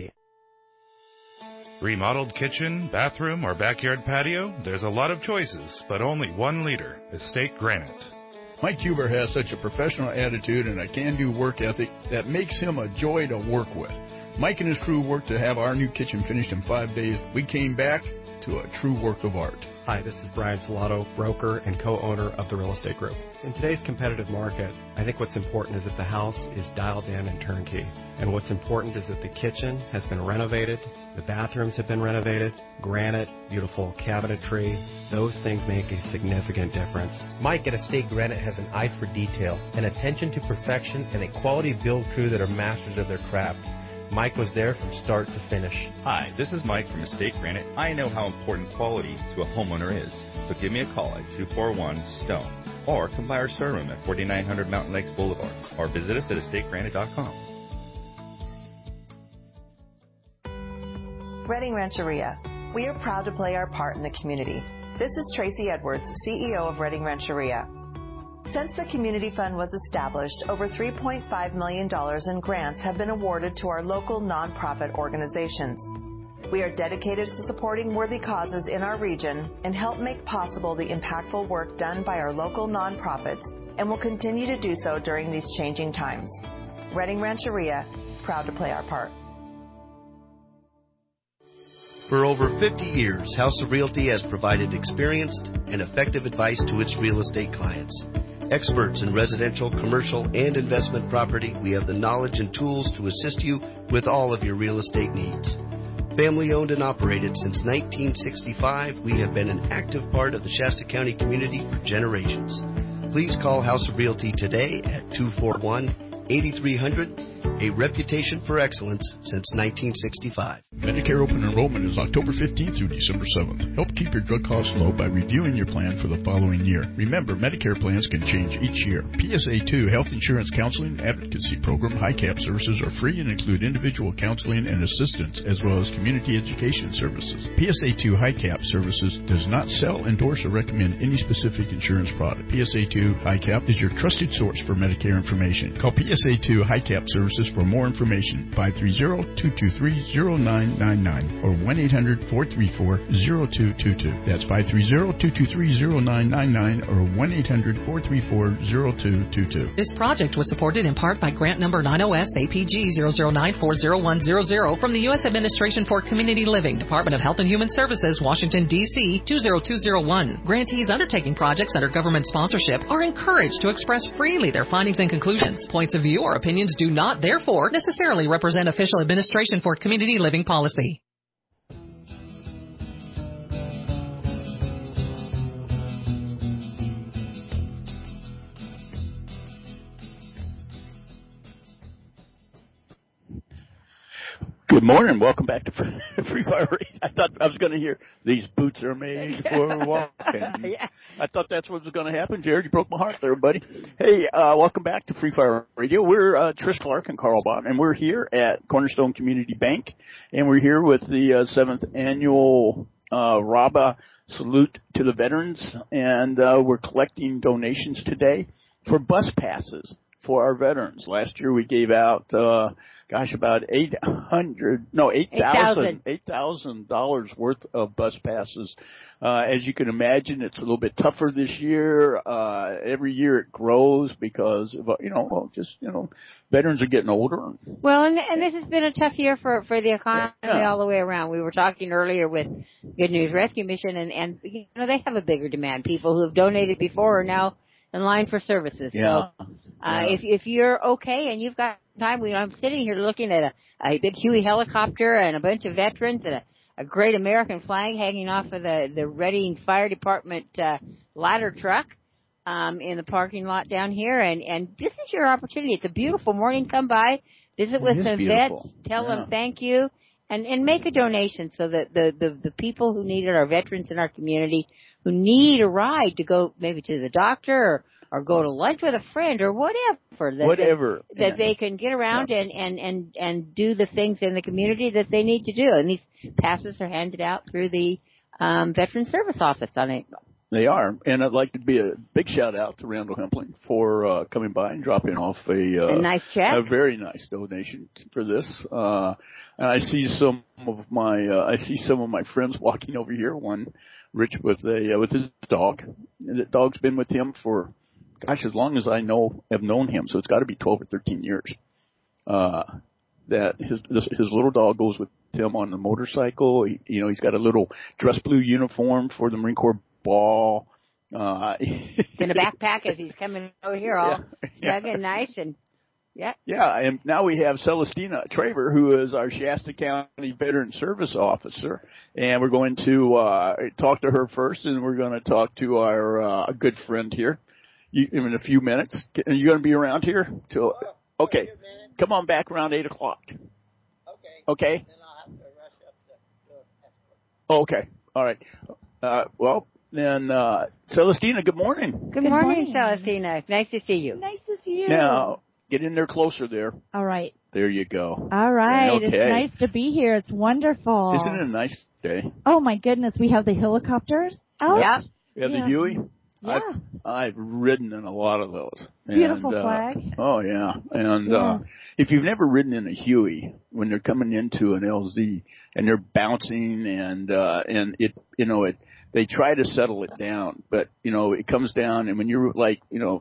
Remodeled kitchen, bathroom, or backyard patio? There's a lot of choices, but only one leader, Estate Granite. Mike Huber has such a professional attitude and a can-do work ethic that makes him a joy to work with. Mike and his crew worked to have our new kitchen finished in 5 days. We came back to a true work of art. Hi, this is Brian Salato, broker and co-owner of the Real Estate Group. In today's competitive market, I think what's important is that the house is dialed in and turnkey. And what's important is that the kitchen has been renovated, the bathrooms have been renovated, granite, beautiful cabinetry. Those things make a significant difference. Mike at Estate Granite has an eye for detail, an attention to perfection, and a quality build crew that are masters of their craft. Mike was there from start to finish. Hi, this is Mike from Estate Granite. I know how important quality to a homeowner is, so give me a call at 241-STONE or come by our showroom at 4900 Mountain Lakes Boulevard or visit us at estategranite.com. Redding Rancheria. We are proud to play our part in the community. This is Tracy Edwards, CEO of Redding Rancheria. Since the Community Fund was established, over $3.5 million in grants have been awarded to our local nonprofit organizations. We are dedicated to supporting worthy causes in our region and help make possible the impactful work done by our local nonprofits and will continue to do so during these changing times. Redding Rancheria, proud to play our part. For over 50 years, House of Realty has provided experienced and effective advice to its real estate clients. Experts in residential, commercial, and investment property, we have the knowledge and tools to assist you with all of your real estate needs. Family owned and operated since 1965, we have been an active part of the Shasta County community for generations. Please call House of Realty today at 241-8300, a reputation for excellence since 1965. Medicare open enrollment is October 15th through December 7th. Help keep your drug costs low by reviewing your plan for the following year. Remember, Medicare plans can change each year. PSA 2 Health Insurance Counseling Advocacy Program HICAP services are free and include individual counseling and assistance as well as community education services. PSA 2 HICAP services does not sell, endorse, or recommend any specific insurance product. PSA 2 HICAP is your trusted source for Medicare information. Call PSA 2 HICAP services for more information, 530-223-0999 or 1-800-434-0222. That's 530-223-0999 or 1-800-434-0222. This project was supported in part by grant number 90S APG 009401000 from the U.S. Administration for Community Living, Department of Health and Human Services, Washington, D.C. 20201. Grantees undertaking projects under government sponsorship are encouraged to express freely their findings and conclusions. Points of view or opinions do not, therefore, necessarily represent official Administration for Community Living policy. Good morning. Welcome back to Free Fire Radio. I thought I was going to hear these boots are made for walking. Yeah. I thought that's what was going to happen. Jared, you broke my heart there, buddy. Hey, welcome back to Free Fire Radio. We're Trish Clark and Carl Bott, and we're here at Cornerstone Community Bank, and we're here with the 7th annual RABA Salute to the Veterans, and we're collecting donations today for bus passes for our veterans. Last year we gave out, about $8,000 worth of bus passes. As you can imagine, it's a little bit tougher this year. Every year it grows because of, veterans are getting older. Well, and this has been a tough year for the economy all the way around. We were talking earlier with Good News Rescue Mission, and they have a bigger demand. People who have donated before are now in line for services. Yeah. So, if you're okay and you've got time, I'm sitting here looking at a big Huey helicopter and a bunch of veterans and a great American flag hanging off of the Redding Fire Department ladder truck. in the parking lot down here, and this is your opportunity. It's a beautiful morning. Come by, visit with some vets, tell them thank you, and make a donation so that the people who need it, our veterans in our community, who need a ride to go maybe to the doctor or go to lunch with a friend or whatever, that they can get around and do the things in the community that they need to do. And these passes are handed out through the Veteran Service Office on it. They are, and I'd like to be a big shout out to Randall Hempling for coming by and dropping off a nice check, a very nice donation for this. And I see some of my friends walking over here. One, Rich, with his dog. And the dog's been with him for, gosh, as long as have known him. So it's got to be 12 or 13 years. That his little dog goes with him on the motorcycle. He's got a little dress blue uniform for the Marine Corps ball. In a backpack as he's coming over here all snug and nice and yeah. And now we have Celestina Traver, who is our Shasta County Veteran Service Officer, and we're going to talk to her first, and we're going to talk to our good friend here in a few minutes. Are you going to be around here till? Okay, come on back around 8 o'clock. Okay. Then I'll have to rush up to escort. Okay. All right. Well. And Celestina, good morning. Good morning, Celestina. Nice to see you. Nice to see you. Now, get in there closer there. All right. There you go. All right. Okay. It's nice to be here. It's wonderful. Isn't it a nice day? Oh, my goodness. We have the helicopters out. Yeah. We have the Huey. Yeah. I've ridden in a lot of those. Beautiful flag. Oh, yeah. And if you've never ridden in a Huey, when they're coming into an LZ and they're bouncing and they try to settle it down, but, it comes down, and when you're 4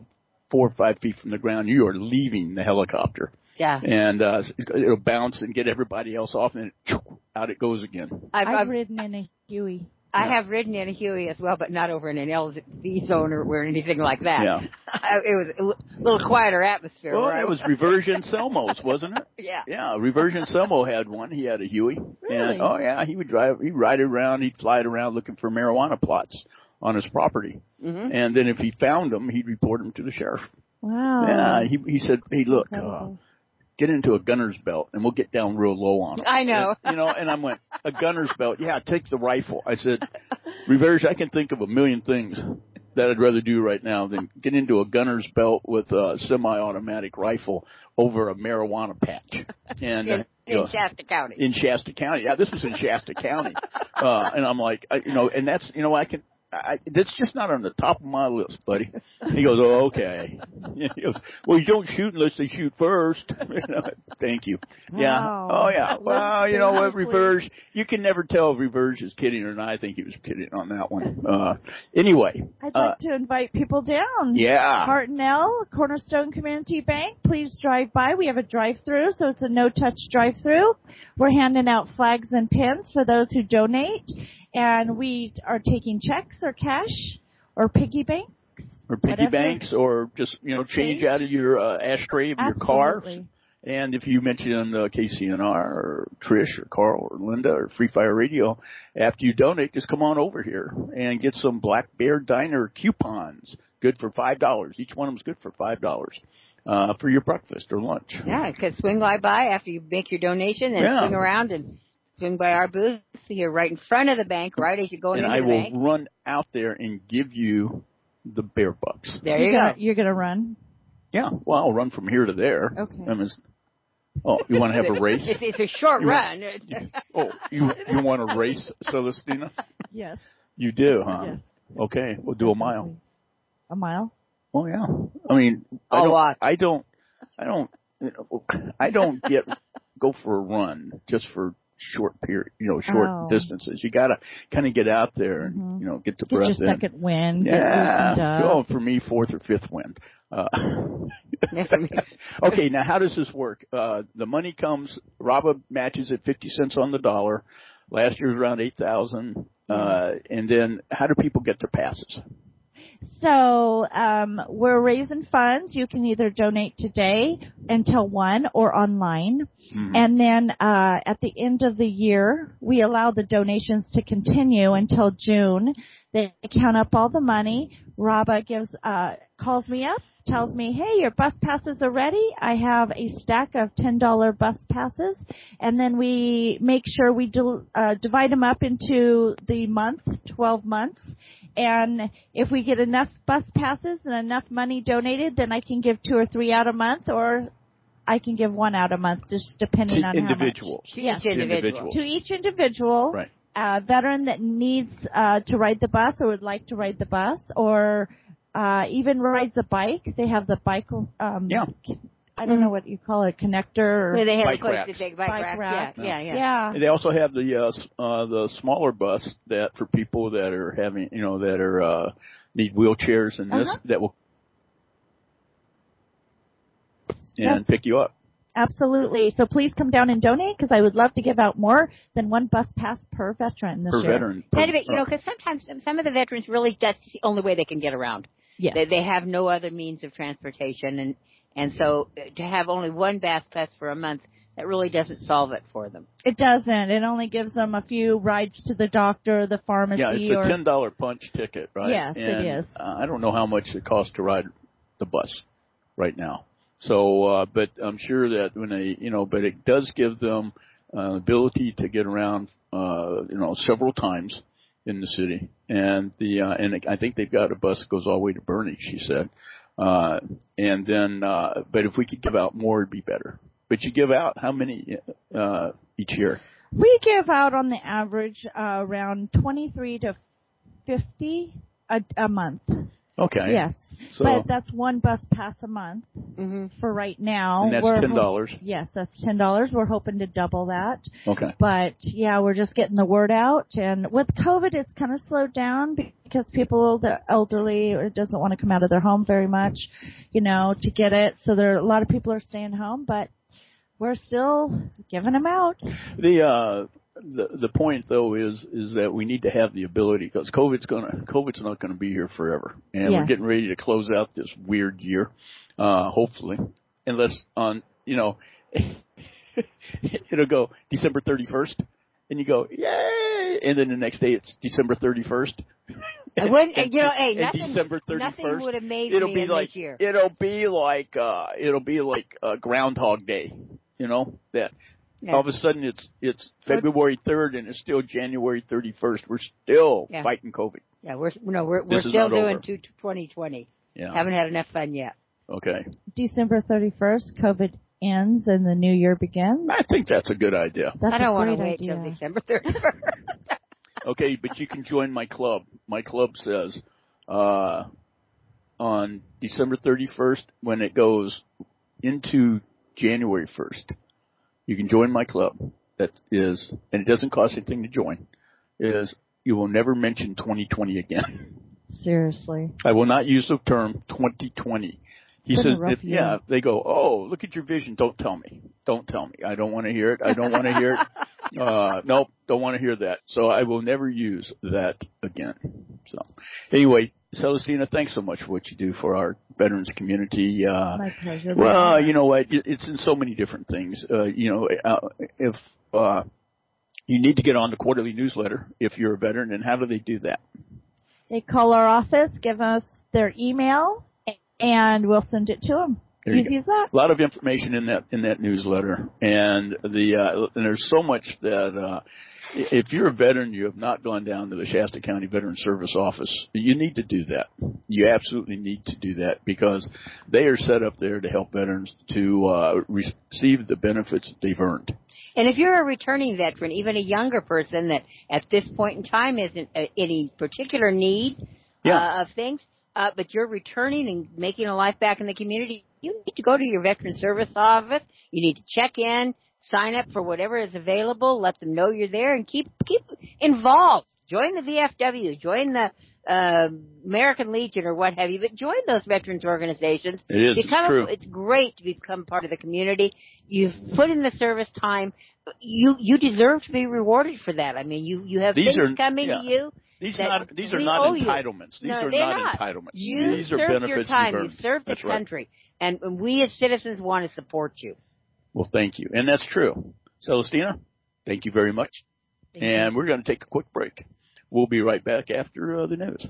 or 5 feet from the ground, you are leaving the helicopter. Yeah. And it'll bounce and get everybody else off, and out it goes again. I've ridden in a Huey. I have ridden in a Huey as well, but not over in an LZ zone or anything like that. Yeah. It was a little quieter atmosphere. Well, it was Reversion Selmo's, wasn't it? Yeah. Yeah, Reversion Selmo had one. He had a Huey. Really? And, he'd ride around, he'd fly it around looking for marijuana plots on his property. Mm-hmm. And then if he found them, he'd report them to the sheriff. Wow. Yeah, he said, hey, look, get into a gunner's belt, and we'll get down real low on it. I know. And I went, a gunner's belt? Yeah, take the rifle. I said, Reverse, I can think of a million things that I'd rather do right now than get into a gunner's belt with a semi-automatic rifle over a marijuana patch. And in Shasta County. In Shasta County. Yeah, this was in Shasta County. And I'm like, and that's, that's just not on the top of my list, buddy. He goes, oh, okay. He goes, well, you don't shoot unless they shoot first. Thank you. Yeah. Wow. Oh, yeah. Well, what, Reverse, you can never tell if Reverse is kidding or not. I think he was kidding on that one. Anyway. I'd like to invite people down. Yeah. Hartnell, Cornerstone Community Bank, please drive by. We have a drive-through, so it's a no-touch drive-through. We're handing out flags and pins for those who donate. And we are taking checks or cash or piggy banks. Or piggy banks or just, change out of your ashtray of your cars. And if you mention KCNR or Trish or Carl or Linda or Free Fire Radio, after you donate, just come on over here and get some Black Bear Diner coupons. Good for $5. Each one of them is good for $5 for your breakfast or lunch. Yeah, you could swing by after you make your donation and swing around and swing by our booth here right in front of the bank, right as you're going into the bank. And I will run out there and give you the bear bucks. There you go. You're going to run? Yeah. Well, I'll run from here to there. Okay. You want to have a race? It's a short run. You want a race, Celestina? Yes. You do, huh? Yes. Okay. We'll do a mile. A mile? Oh, yeah. I mean, I don't go for a run just for short period, short distances. You got to kind of get out there and, get the breath in. Get your second wind. Yeah. For me, fourth or fifth wind. Okay, now how does this work? The money comes, RABA matches at 50 cents on the dollar. Last year was around 8,000. And then how do people get their passes? So we're raising funds. You can either donate today until 1 or online. Mm-hmm. And then at the end of the year, we allow the donations to continue until June. They count up all the money. Raba calls me up, tells me, hey, your bus passes are ready. I have a stack of $10 bus passes. And then we make sure we divide them up into the month, 12 months. And if we get enough bus passes and enough money donated, then I can give 2 or 3 out a month, or I can give 1 out a month, just depending on individuals. How much. To each individual. To each individual. Right. Veteran that needs to ride the bus or would like to ride the bus, or even rides a bike. They have the bike. I don't know what you call it, connector. Well, they have bike a place racks. to take bike racks. Yeah. And they also have the smaller bus that for people that are having, that are need wheelchairs and this that will pick you up. Absolutely. So please come down and donate, because I would love to give out more than 1 bus pass per veteran this year. Veteran. Because sometimes some of the veterans really, that's the only way they can get around. Yes. They have no other means of transportation, and so to have only 1 bus pass for a month, that really doesn't solve it for them. It doesn't. It only gives them a few rides to the doctor, the pharmacy. Yeah, it's a $10 punch ticket, right? Yes, it is. I don't know how much it costs to ride the bus right now. So, but I'm sure that when but it does give them ability to get around, several times in the city. And and I think they've got a bus that goes all the way to Bernie, she said. And then, but if we could give out more, it'd be better. But you give out how many each year? We give out on the average around 23 to 50 a month. Okay. Yes. So, but that's 1 bus pass a month for right now. And that's $10. Yes, that's $10. We're hoping to double that. Okay. But, we're just getting the word out. And with COVID, it's kind of slowed down because people, the elderly, doesn't want to come out of their home very much, to get it. So a lot of people are staying home, but we're still giving them out. The point though is that we need to have the ability, because COVID's not going to be here forever, and we're getting ready to close out this weird year, hopefully, unless it'll go December 31st, and you go yay, and then the next day it's December 31st. Nothing, December 31st, nothing would amaze it'll me be in like this year. it'll be like Groundhog Day, that. Yeah. All of a sudden, it's February 3rd, and it's still January 31st. We're still fighting COVID. Yeah, we're still doing 2020. Yeah, haven't had enough fun yet. Okay. December 31st, COVID ends and the new year begins. I think that's a good idea. I don't want to wait till December 31st. Okay, but you can join my club. My club says on December 31st, when it goes into January 1st. You can join my club. That is, and it doesn't cost anything to join, is you will never mention 2020 again. Seriously. I will not use the term 2020. He says, they go, oh, look at your vision. Don't tell me. Don't tell me. I don't want to hear it. I don't want to hear it. Nope, don't want to hear that. So I will never use that again. So anyway, Celestina, thanks so much for what you do for our veterans community. My pleasure. Well, you know what? It's in so many different things. If you need to get on the quarterly newsletter if you're a veteran, and how do they do that? They call our office, give us their email, and we'll send it to them. Easy as that. A lot of information in that newsletter, and and there's so much that if you're a veteran, you have not gone down to the Shasta County Veteran Service Office, you need to do that. You absolutely need to do that, because they are set up there to help veterans to receive the benefits that they've earned. And if you're a returning veteran, even a younger person that at this point in time isn't any particular need of things, but you're returning and making a life back in the community, you need to go to your Veteran Service Office. You need to check in, sign up for whatever is available, let them know you're there, and keep involved. Join the VFW, join the American Legion or what have you, but join those veterans organizations. It is. It's true. It's great to become part of the community. You've put in the service time. You deserve to be rewarded for that. I mean, you have things coming to you. These are not entitlements. These are not entitlements. These are served benefits your time. you've You earned. served the country. Right. And we as citizens want to support you. Well, thank you. And that's true. Celestina, thank you very much. And we're going to take a quick break. We'll be right back after the news.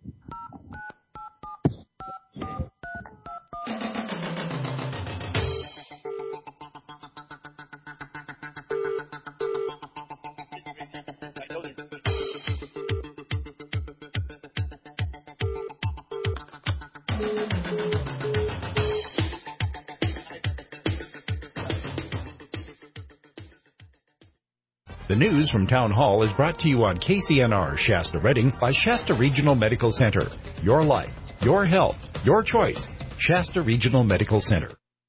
The news from Town Hall is brought to you on KCNR Shasta Redding by Shasta Regional Medical Center. Your life, your health, your choice. Shasta Regional Medical Center.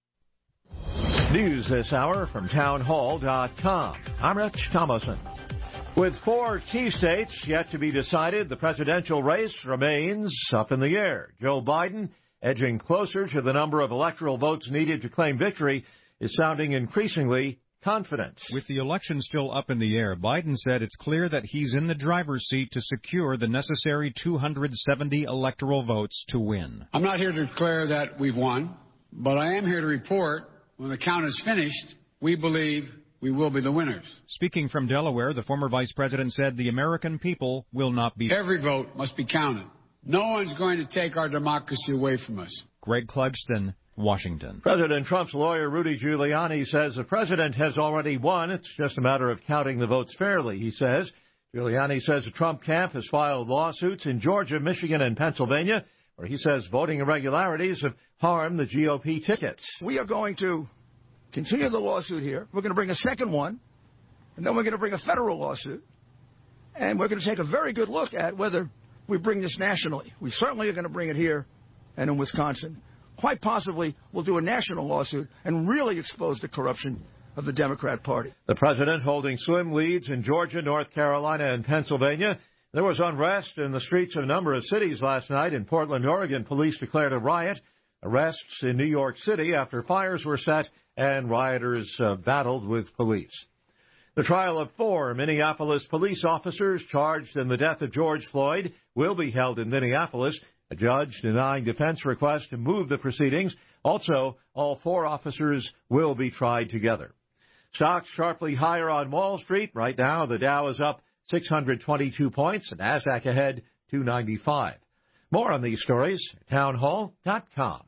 News this hour from townhall.com. I'm Rich Thomason. With 4 key states yet to be decided, the presidential race remains up in the air. Joe Biden, edging closer to the number of electoral votes needed to claim victory, is sounding increasingly confident. With the election still up in the air, Biden said it's clear that he's in the driver's seat to secure the necessary 270 electoral votes to win. I'm not here to declare that we've won, but I am here to report when the count is finished, we believe we will be the winners. Speaking from Delaware, the former vice president said the American people will not be. Every vote must be counted. No one's going to take our democracy away from us. Greg Clugston, Washington. President Trump's lawyer, Rudy Giuliani, says the president has already won. It's just a matter of counting the votes fairly, he says. Giuliani says the Trump camp has filed lawsuits in Georgia, Michigan, and Pennsylvania, where he says voting irregularities have harmed the GOP tickets. We are going to continue the lawsuit here. We're going to bring a second one, and then we're going to bring a federal lawsuit. And we're going to take a very good look at whether we bring this nationally. We certainly are going to bring it here and in Wisconsin. Quite possibly, we'll do a national lawsuit and really expose the corruption of the Democrat Party. The president holding slim leads in Georgia, North Carolina, and Pennsylvania. There was unrest in the streets of a number of cities last night. In Portland, Oregon, police declared a riot. Arrests in New York City after fires were set and rioters battled with police. The trial of 4 Minneapolis police officers charged in the death of George Floyd will be held in Minneapolis. A judge denying defense request to move the proceedings. Also, all 4 officers will be tried together. Stocks sharply higher on Wall Street. Right now, the Dow is up 622 points, and NASDAQ ahead 295. More on these stories at townhall.com.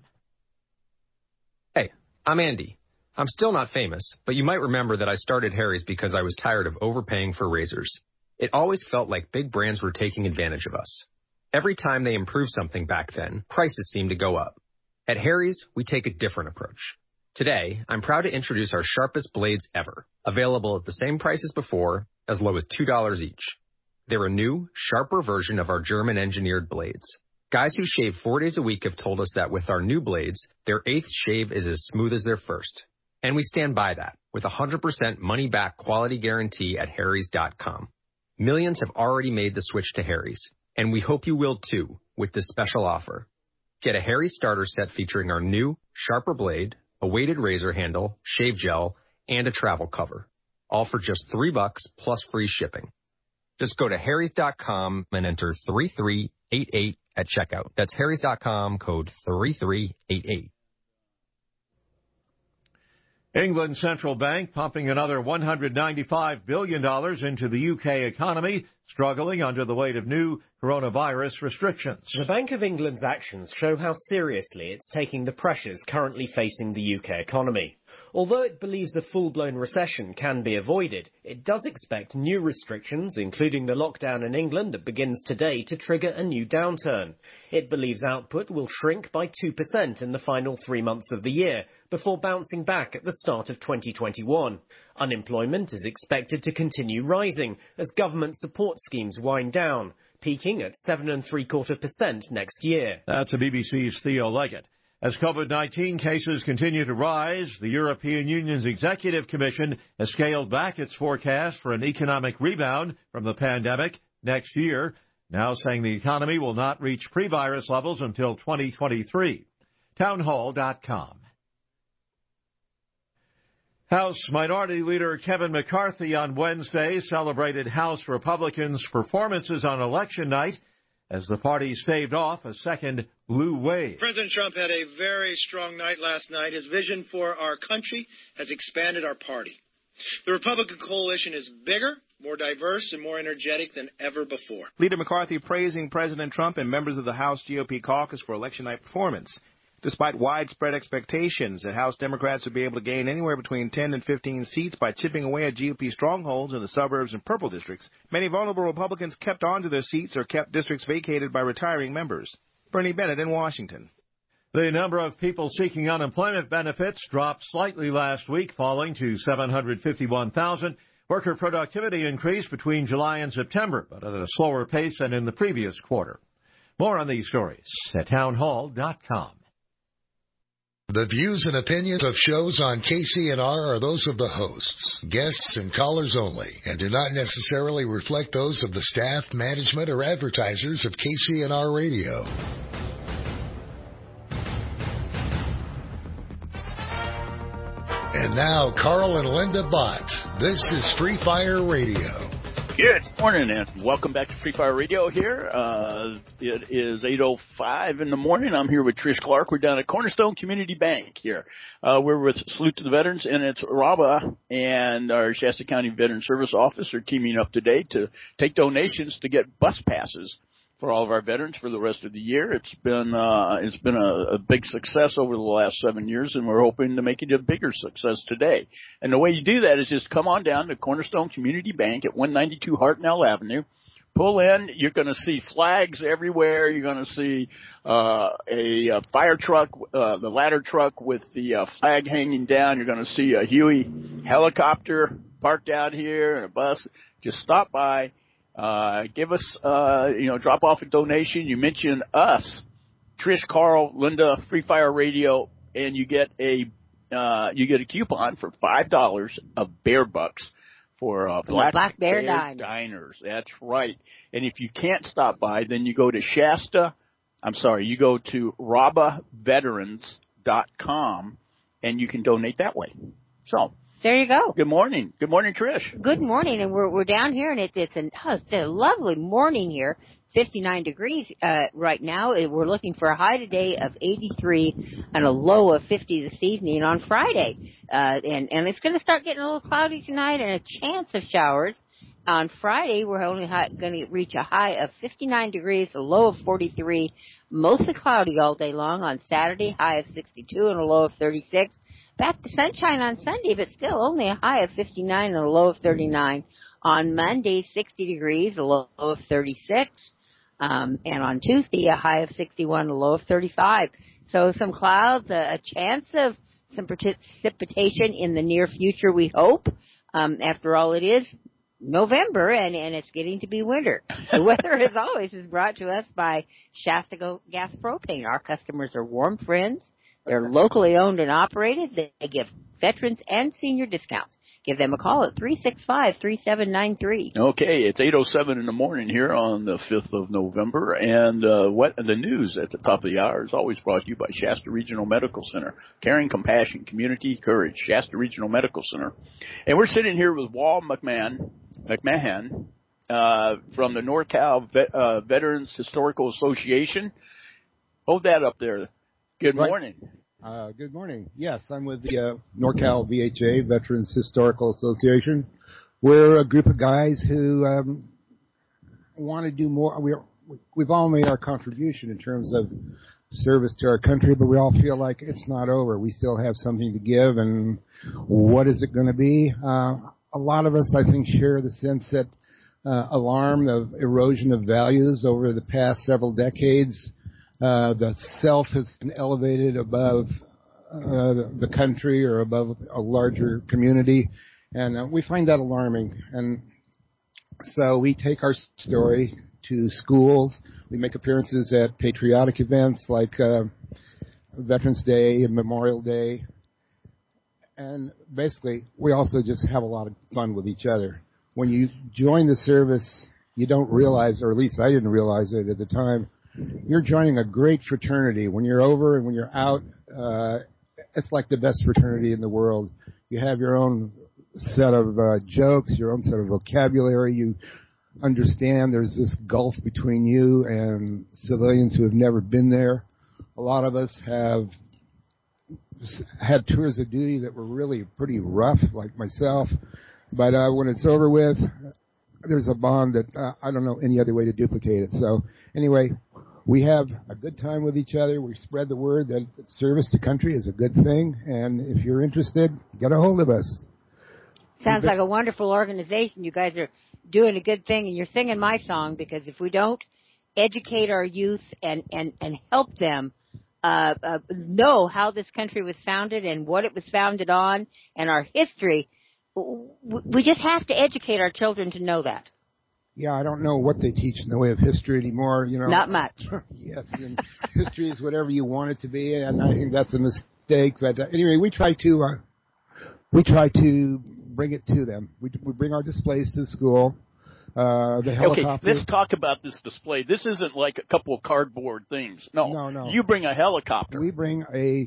Hey, I'm Andy. I'm still not famous, but you might remember that I started Harry's because I was tired of overpaying for razors. It always felt like big brands were taking advantage of us. Every time they improved something back then, prices seemed to go up. At Harry's, we take a different approach. Today, I'm proud to introduce our sharpest blades ever, available at the same price as before, as low as $2 each. They're a new, sharper version of our German-engineered blades. Guys who shave 4 days a week have told us that with our new blades, their 8th shave is as smooth as their first. And we stand by that, with a 100% money-back quality guarantee at Harry's.com. Millions have already made the switch to Harry's, and we hope you will too, with this special offer. Get a Harry's starter set featuring our new, sharper blade, a weighted razor handle, shave gel, and a travel cover. All for just $3 plus free shipping. Just go to Harry's.com and enter 3388 at checkout. That's Harry's.com, code 3388. England's central bank pumping another $195 billion into the UK economy, struggling under the weight of new coronavirus restrictions. The Bank of England's actions show how seriously it's taking the pressures currently facing the UK economy. Although it believes a full-blown recession can be avoided, it does expect new restrictions, including the lockdown in England that begins today, to trigger a new downturn. It believes output will shrink by 2% in the final 3 months of the year, before bouncing back at the start of 2021. Unemployment is expected to continue rising as government support schemes wind down, peaking at 7.75% next year. That's the BBC's Theo Leggett. As COVID-19 cases continue to rise, the European Union's Executive Commission has scaled back its forecast for an economic rebound from the pandemic next year, now saying the economy will not reach pre-virus levels until 2023. Townhall.com. House Minority Leader Kevin McCarthy on Wednesday celebrated House Republicans' performances on election night as the party staved off a second blue wave. President Trump had a very strong night last night. His vision for our country has expanded our party. The Republican coalition is bigger, more diverse, and more energetic than ever before. Leader McCarthy praising President Trump and members of the House GOP caucus for election night performance. Despite widespread expectations that House Democrats would be able to gain anywhere between 10 and 15 seats by chipping away at GOP strongholds in the suburbs and purple districts, many vulnerable Republicans kept on to their seats or kept districts vacated by retiring members. Bernie Bennett in Washington. The number of people seeking unemployment benefits dropped slightly last week, falling to 751,000. Worker productivity increased between July and September, but at a slower pace than in the previous quarter. More on these stories at townhall.com. The views and opinions of shows on KCNR are those of the hosts, guests, and callers only, and do not necessarily reflect those of the staff, management, or advertisers of KCNR Radio. And now, Carl and Linda Bott. This is Free Fire Radio. Good morning, and welcome back to Free Fire Radio here. It is 8:05 in the morning. I'm here with Trish Clark. We're down at Cornerstone Community Bank here. We're with Salute to the Veterans, and it's RABA and our Shasta County Veteran Service Office are teaming up today to take donations to get bus passes for all of our veterans for the rest of the year. It's been a big success over the last 7 years, and we're hoping to make it a bigger success today. And the way you do that is just come on down to Cornerstone Community Bank at 192 Hartnell Avenue. Pull in. You're going to see flags everywhere. You're going to see a fire truck, the ladder truck with the flag hanging down. You're going to see a Huey helicopter parked out here and a bus. Just stop by. Give us, drop off a donation. You mention us, Trish, Carl, Linda, Free Fire Radio, and you get a coupon for $5 of Bear Bucks for Black Bear Diners. That's right. And if you can't stop by, then you go to you go to rabaveterans.com and you can donate that way. So. There you go. Good morning. Good morning, Trish. Good morning, and we're down here, and it's a lovely morning here. 59 degrees right now. We're looking for a high today of 83 and a low of 50 this evening on Friday. And it's going to start getting a little cloudy tonight and a chance of showers. On Friday, we're only going to reach a high of 59 degrees, a low of 43, mostly cloudy all day long. On Saturday, high of 62 and a low of 36. Back to sunshine on Sunday, but still only a high of 59 and a low of 39. On Monday, 60 degrees, a low of 36. And on Tuesday, a high of 61, a low of 35. So some clouds, a chance of some precipitation in the near future, we hope. After all, it is November, and it's getting to be winter. The weather, as always, is brought to us by Shasta Gas Propane. Our customers are warm friends. They're locally owned and operated. They give veterans and senior discounts. Give them a call at 365-3793. Okay, it's 8:07 in the morning here on the 5th of November, and the news at the top of the hour is always brought to you by Shasta Regional Medical Center. Caring, compassion, community, courage. Shasta Regional Medical Center. And we're sitting here with Wal McMahon from the NorCal Veterans Historical Association. Hold that up there. Good morning. Good morning. Yes, I'm with the NorCal VHA, Veterans Historical Association. We're a group of guys who want to do more. We've all made our contribution in terms of service to our country, but we all feel like it's not over. We still have something to give, and what is it going to be? A lot of us, I think, share the sense that alarm of erosion of values over the past several decades. The self has been elevated above the country or above a larger community, and we find that alarming. And so we take our story to schools. We make appearances at patriotic events like Veterans Day and Memorial Day. And basically, we also just have a lot of fun with each other. When you join the service, you don't realize, or at least I didn't realize it at the time, you're joining a great fraternity. When you're over and when you're out, it's like the best fraternity in the world. You have your own set of jokes, your own set of vocabulary. You understand there's this gulf between you and civilians who have never been there. A lot of us have had tours of duty that were really pretty rough, like myself. But when it's over with, there's a bond that I don't know any other way to duplicate it. So anyway, we have a good time with each other. We spread the word that service to country is a good thing. And if you're interested, get a hold of us. Sounds like a wonderful organization. You guys are doing a good thing, and you're singing my song, because if we don't educate our youth and help them know how this country was founded and what it was founded on and our history, we just have to educate our children to know that. Yeah, I don't know what they teach in the way of history anymore. You know, not much. Yes, and history is whatever you want it to be, and I think that's a mistake. But anyway, we try to bring it to them. We bring our displays to school. The helicopter. Okay, let's talk about this display. This isn't like a couple of cardboard things. No. You bring a helicopter. We bring a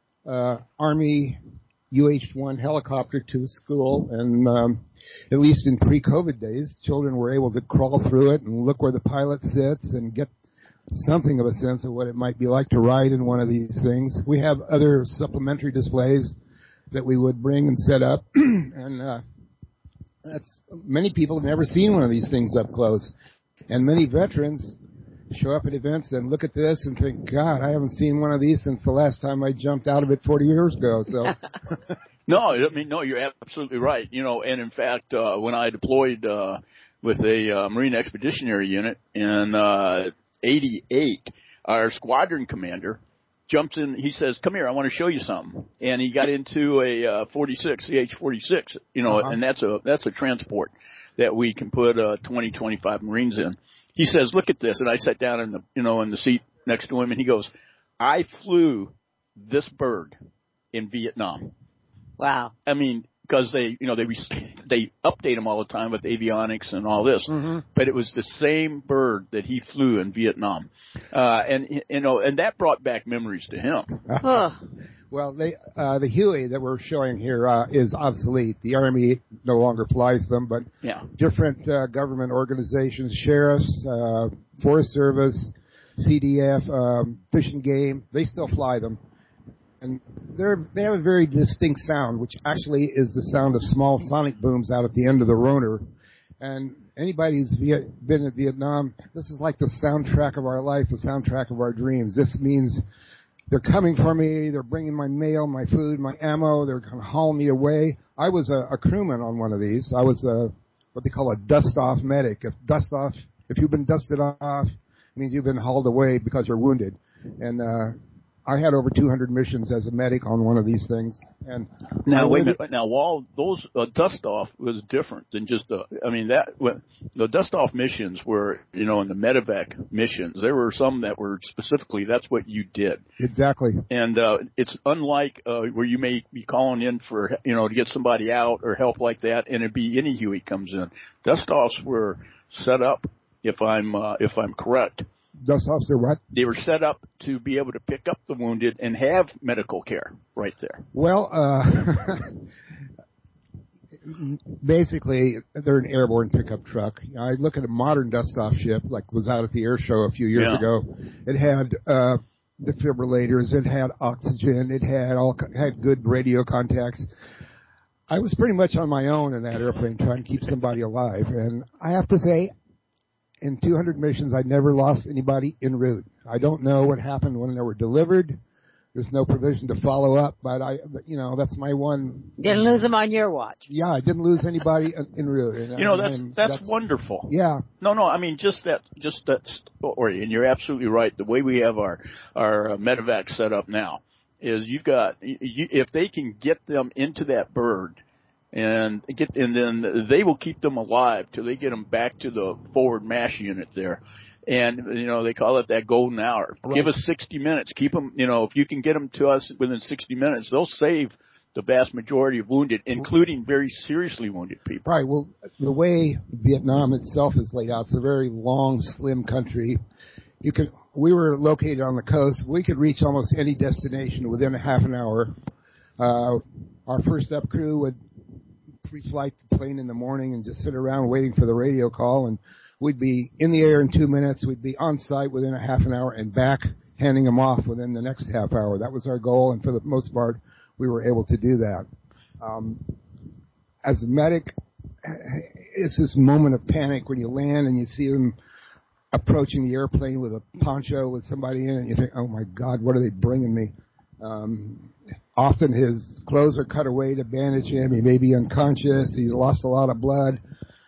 Army UH-1 helicopter to the school, and at least in pre-COVID days, children were able to crawl through it and look where the pilot sits and get something of a sense of what it might be like to ride in one of these things. We have other supplementary displays that we would bring and set up, and many people have never seen one of these things up close, and many veterans show up at events and look at this and think, God, I haven't seen one of these since the last time I jumped out of it 40 years ago. So, No, you're absolutely right. You know, and in fact, when I deployed with a Marine Expeditionary Unit in '88, our squadron commander jumps in. He says, "Come here, I want to show you something." And he got into a 46, CH-46, and that's a transport that we can put 20, 25 Marines in. He says, "Look at this," and I sat down in the seat next to him, and he goes, "I flew this bird in Vietnam." Wow. I mean, because they update them all the time with avionics and all this, but it was the same bird that he flew in Vietnam, and that brought back memories to him. Well, the Huey that we're showing here is obsolete. The Army no longer flies them, but different government organizations, sheriffs, Forest Service, CDF, Fish and Game, they still fly them. And they have a very distinct sound, which actually is the sound of small sonic booms out at the end of the rotor. And anybody who's been in Vietnam, this is like the soundtrack of our life, the soundtrack of our dreams. This means they're coming for me, they're bringing my mail, my food, my ammo, they're going to haul me away. I was a crewman on one of these. I was what they call a dust-off medic. If you've been dusted off, it means you've been hauled away because you're wounded. And I had over 200 missions as a medic on one of these things. And now, wait a minute. Now, while those dust-off was different than just the dust-off missions were, in the medevac missions, there were some that were specifically, that's what you did. Exactly. And it's unlike where you may be calling in for, to get somebody out or help like that, and it'd be any Huey comes in. Dust-offs were set up, if I'm correct. Dust-offs are what? They were set up to be able to pick up the wounded and have medical care right there. Well, basically, they're an airborne pickup truck. I look at a modern dust-off ship, like was out at the air show a few years ago. It had defibrillators. It had oxygen. It had good radio contacts. I was pretty much on my own in that airplane trying to keep somebody alive. And I have to say, in 200 missions, I never lost anybody en route. I don't know what happened when they were delivered. There's no provision to follow up, but that's my one. Didn't lose them on your watch. Yeah, I didn't lose anybody en route. That's wonderful. Yeah. No, I mean, just that story, and you're absolutely right. The way we have our medevac set up now is if they can get them into that bird, and then they will keep them alive till they get them back to the forward MASH unit there. And, they call it that golden hour. Right. Give us 60 minutes. Keep them, if you can get them to us within 60 minutes, they'll save the vast majority of wounded, including very seriously wounded people. Right. Well, the way Vietnam itself is laid out, it's a very long, slim country. We were located on the coast. We could reach almost any destination within a half an hour. our first up crew would pre-flight the plane in the morning and just sit around waiting for the radio call, and we'd be in the air in 2 minutes. We'd be on site within a half an hour and back, handing them off within the next half hour. That was our goal, and for the most part, we were able to do that. As a medic, it's this moment of panic when you land and you see them approaching the airplane with a poncho with somebody in it, and you think, oh my God, what are they bringing me? Often his clothes are cut away to bandage him. He may be unconscious. He's lost a lot of blood.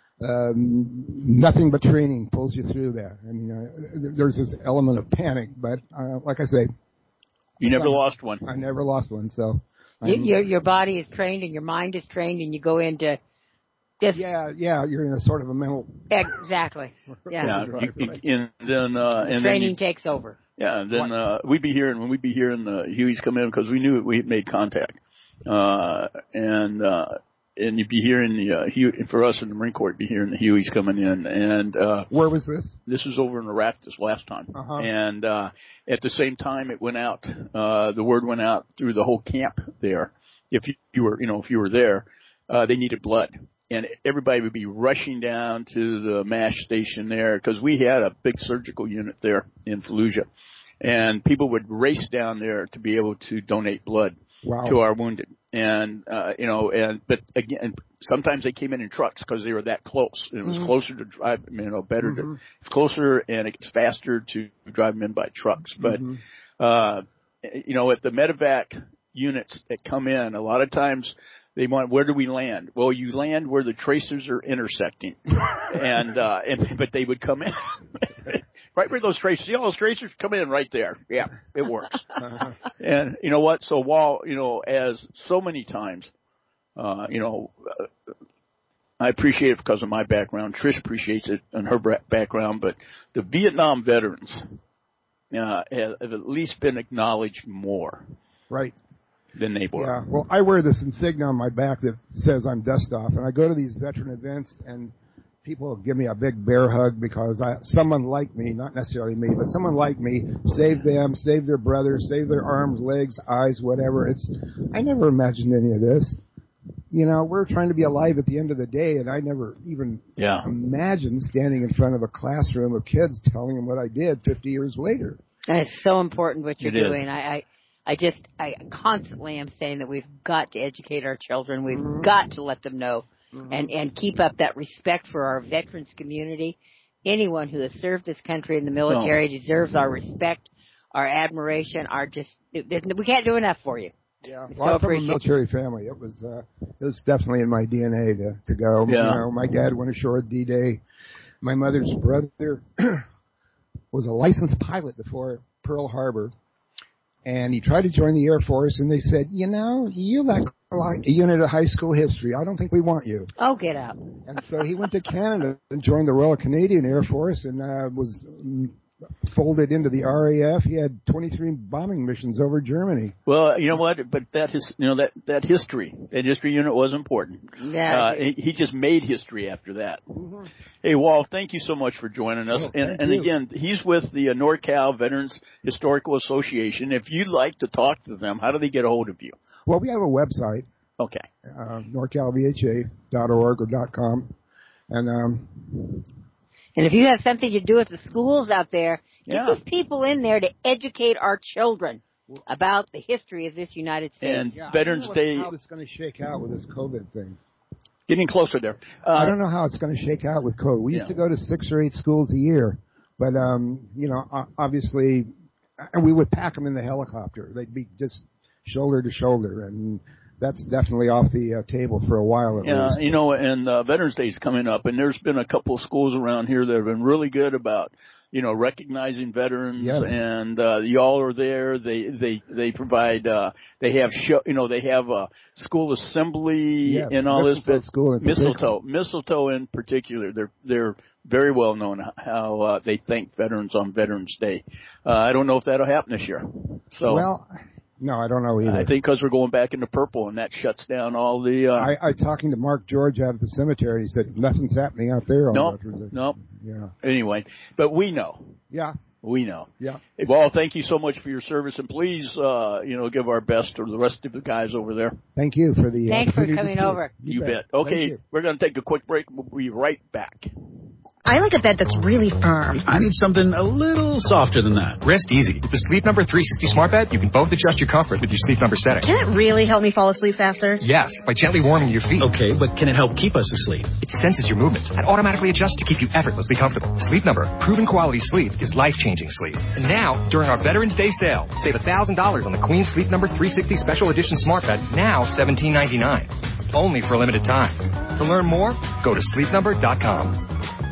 Nothing but training pulls you through that. I mean, there's this element of panic, but like I say, you never lost one. I never lost one. So your body is trained and your mind is trained, and you go into just you're in a sort of a mental exactly right. And then training takes over. Yeah, and then we'd be hearing the Hueys come in because we knew we had made contact, and you'd be hearing the Huey, for us in the Marine Corps, you'd be hearing the Hueys coming in. And where was this? This was over in Iraq this last time, and at the same time it went out. The word went out through the whole camp there. If you were there, they needed blood. And everybody would be rushing down to the MASH station there because we had a big surgical unit there in Fallujah. And people would race down there to be able to donate blood to our wounded. And, but again, sometimes they came in trucks because they were that close. It was closer to drive, it's closer and it's faster to drive them in by trucks. But, at the medevac units that come in, a lot of times, they want, where do we land? Well, you land where the tracers are intersecting, but they would come in right where those tracers. See all those tracers come in right there. Yeah, it works. And you know what? So while as so many times, I appreciate it because of my background. Trish appreciates it in her background, but the Vietnam veterans have at least been acknowledged more. Right. Than they were. Yeah, well, I wear this insignia on my back that says I'm dust off, and I go to these veteran events, and people give me a big bear hug because someone like me, not necessarily me, but someone like me, saved them, saved their brothers, saved their arms, legs, eyes, whatever. I never imagined any of this. We're trying to be alive at the end of the day, and I never even imagined standing in front of a classroom of kids telling them what I did 50 years later. And it's so important what you're doing. I constantly am saying that we've got to educate our children. We've got to let them know and keep up that respect for our veterans community. Anyone who has served this country in the military deserves our respect, our admiration, we can't do enough for you. Yeah, well, I'm from a military family. It was definitely in my DNA to go. Yeah. My dad went ashore at D-Day. My mother's brother was a licensed pilot before Pearl Harbor. And he tried to join the Air Force, and they said, you lack a unit of high school history. I don't think we want you. Oh, get out. And so he went to Canada and joined the Royal Canadian Air Force and was folded into the RAF. He had 23 bombing missions over Germany. Well, you know what? But that history unit was important. Yeah. He just made history after that. Mm-hmm. Hey, Wal, thank you so much for joining us. And again, he's with the NorCal Veterans Historical Association. If you'd like to talk to them, how do they get a hold of you? Well, we have a website. Okay. NorCalVHA.org or .com. And if you have something to do with the schools out there, get those people in there to educate our children about the history of this United States. And Veterans Day. How it's going to shake out with this COVID thing. Getting closer there. I don't know how it's going to shake out with COVID. We used to go to 6 or 8 schools a year, but obviously, and we would pack them in the helicopter. They'd be just shoulder to shoulder, and that's definitely off the table for a while at least. And Veterans Day is coming up, and there's been a couple of schools around here that have been really good about, recognizing veterans. Yes. And y'all are there. They provide. They have they have a school assembly and all this. Mistletoe in particular. They're very well known how they thank veterans on Veterans Day. I don't know if that'll happen this year. So well. No, I don't know either. I think because we're going back into purple, and that shuts down all the... I talking to Mark George out at the cemetery. He said, nothing's happening out there on Veterans Day. No. Yeah. Anyway, but we know. Yeah. We know. Yeah. Well, thank you so much for your service, and please, give our best to the rest of the guys over there. Thank you for the Thanks for opportunity to coming speak. over. You bet. Okay, we're going to take a quick break. We'll be right back. I like a bed that's really firm. I need something a little softer than that. Rest easy. With the Sleep Number 360 smart bed, you can both adjust your comfort with your Sleep Number setting. Can it really help me fall asleep faster? Yes, by gently warming your feet. Okay, but can it help keep us asleep? It senses your movements and automatically adjusts to keep you effortlessly comfortable. Sleep Number, proven quality sleep is life-changing sleep. And now, during our Veterans Day sale, save $1,000 on the Queen Sleep Number 360 Special Edition smart bed, now $17.99. Only for a limited time. To learn more, go to sleepnumber.com.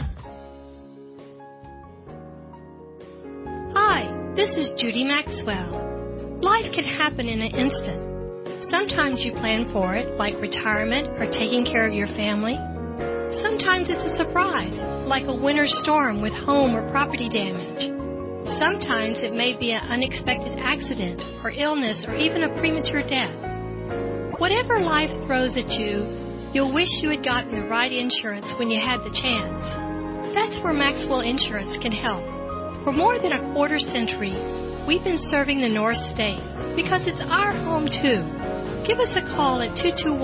Hi, this is Judy Maxwell. Life can happen in an instant. Sometimes you plan for it, like retirement or taking care of your family. Sometimes it's a surprise, like a winter storm with home or property damage. Sometimes it may be an unexpected accident or illness or even a premature death. Whatever life throws at you, you'll wish you had gotten the right insurance when you had the chance. That's where Maxwell Insurance can help. For more than a quarter century, we've been serving the North State because it's our home too. Give us a call at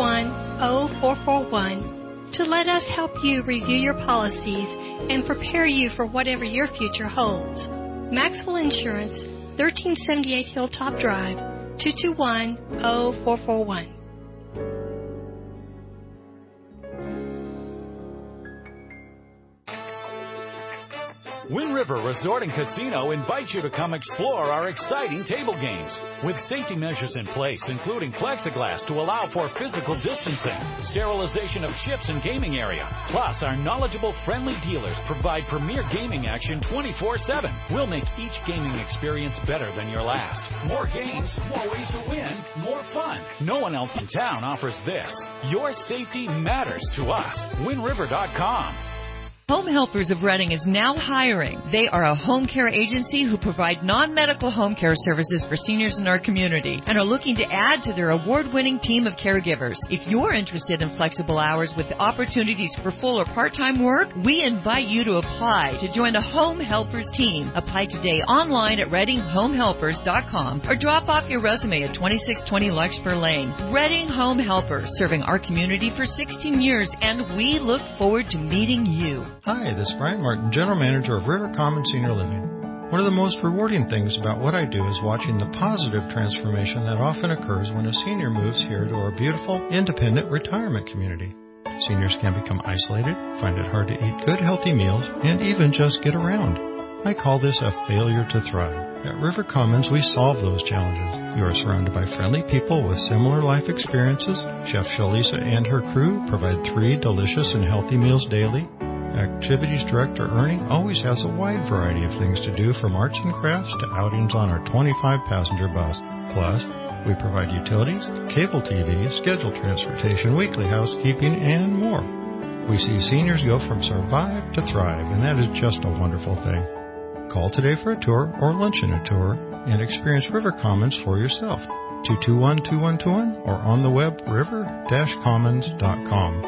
221-0441 to let us help you review your policies and prepare you for whatever your future holds. Maxwell Insurance, 1378 Hilltop Drive, 221-0441. Wind River Resort and Casino invites you to come explore our exciting table games. With safety measures in place, including plexiglass to allow for physical distancing, sterilization of chips and gaming area. Plus, our knowledgeable, friendly dealers provide premier gaming action 24/7. We'll make each gaming experience better than your last. More games, more ways to win, more fun. No one else in town offers this. Your safety matters to us. WindRiver.com. Home Helpers of Reading is now hiring. They are a home care agency who provide non-medical home care services for seniors in our community and are looking to add to their award-winning team of caregivers. If you're interested in flexible hours with opportunities for full or part-time work, we invite you to apply to join the Home Helpers team. Apply today online at ReadingHomeHelpers.com or drop off your resume at 2620 Larkspur Lane. Reading Home Helpers, serving our community for 16 years, and we look forward to meeting you. Hi, this is Brian Martin, General Manager of River Common Senior Living. One of the most rewarding things about what I do is watching the positive transformation that often occurs when a senior moves here to our beautiful, independent retirement community. Seniors can become isolated, find it hard to eat good, healthy meals, and even just get around. I call this a failure to thrive. At River Commons, we solve those challenges. You are surrounded by friendly people with similar life experiences. Chef Shalisa and her crew provide 3 delicious and healthy meals daily. Activities Director Ernie always has a wide variety of things to do, from arts and crafts to outings on our 25-passenger bus. Plus, we provide utilities, cable TV, scheduled transportation, weekly housekeeping, and more. We see seniors go from survive to thrive, and that is just a wonderful thing. Call today for a tour or luncheon a tour and experience River Commons for yourself. 221-2121 or on the web river-commons.com.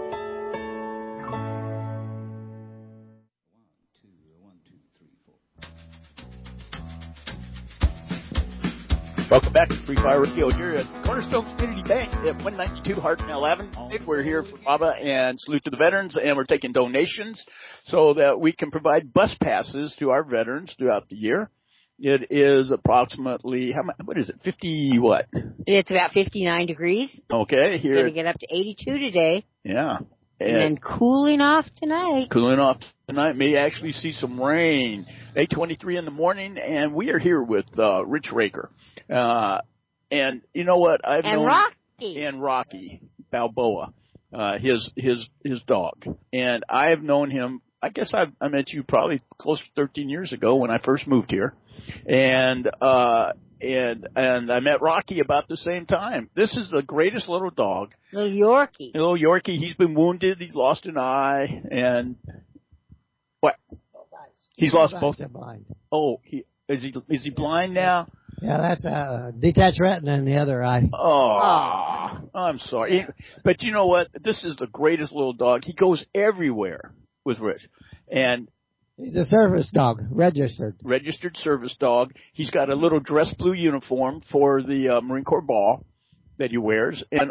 Welcome back to Free Fire Radio here at Cornerstone Community Bank at 192 Hardin 11. We're here for Baba and Salute to the Veterans, and we're taking donations so that we can provide bus passes to our veterans throughout the year. It is approximately, what is it, 50 what? It's about 59 degrees. Okay. Here. It's going to get up to 82 today. Yeah. And then cooling off tonight. Cooling off tonight. May actually see some rain. 8:23 in the morning, and we are here with Rich Raker. And you know what? I've known Rocky Balboa, his dog. And I have known him, I guess I met you probably close to 13 years ago when I first moved here. And I met Rocky about the same time. This is the greatest little dog. Little Yorkie. He's been wounded. He's lost an eye. And what? He's lost both. Blind. Oh, is he blind now? Yeah, that's detached retina in the other eye. Oh, I'm sorry. But you know what? This is the greatest little dog. He goes everywhere with Rich. And He's a service dog, registered. Registered service dog. He's got a little dress blue uniform for the Marine Corps ball that he wears. And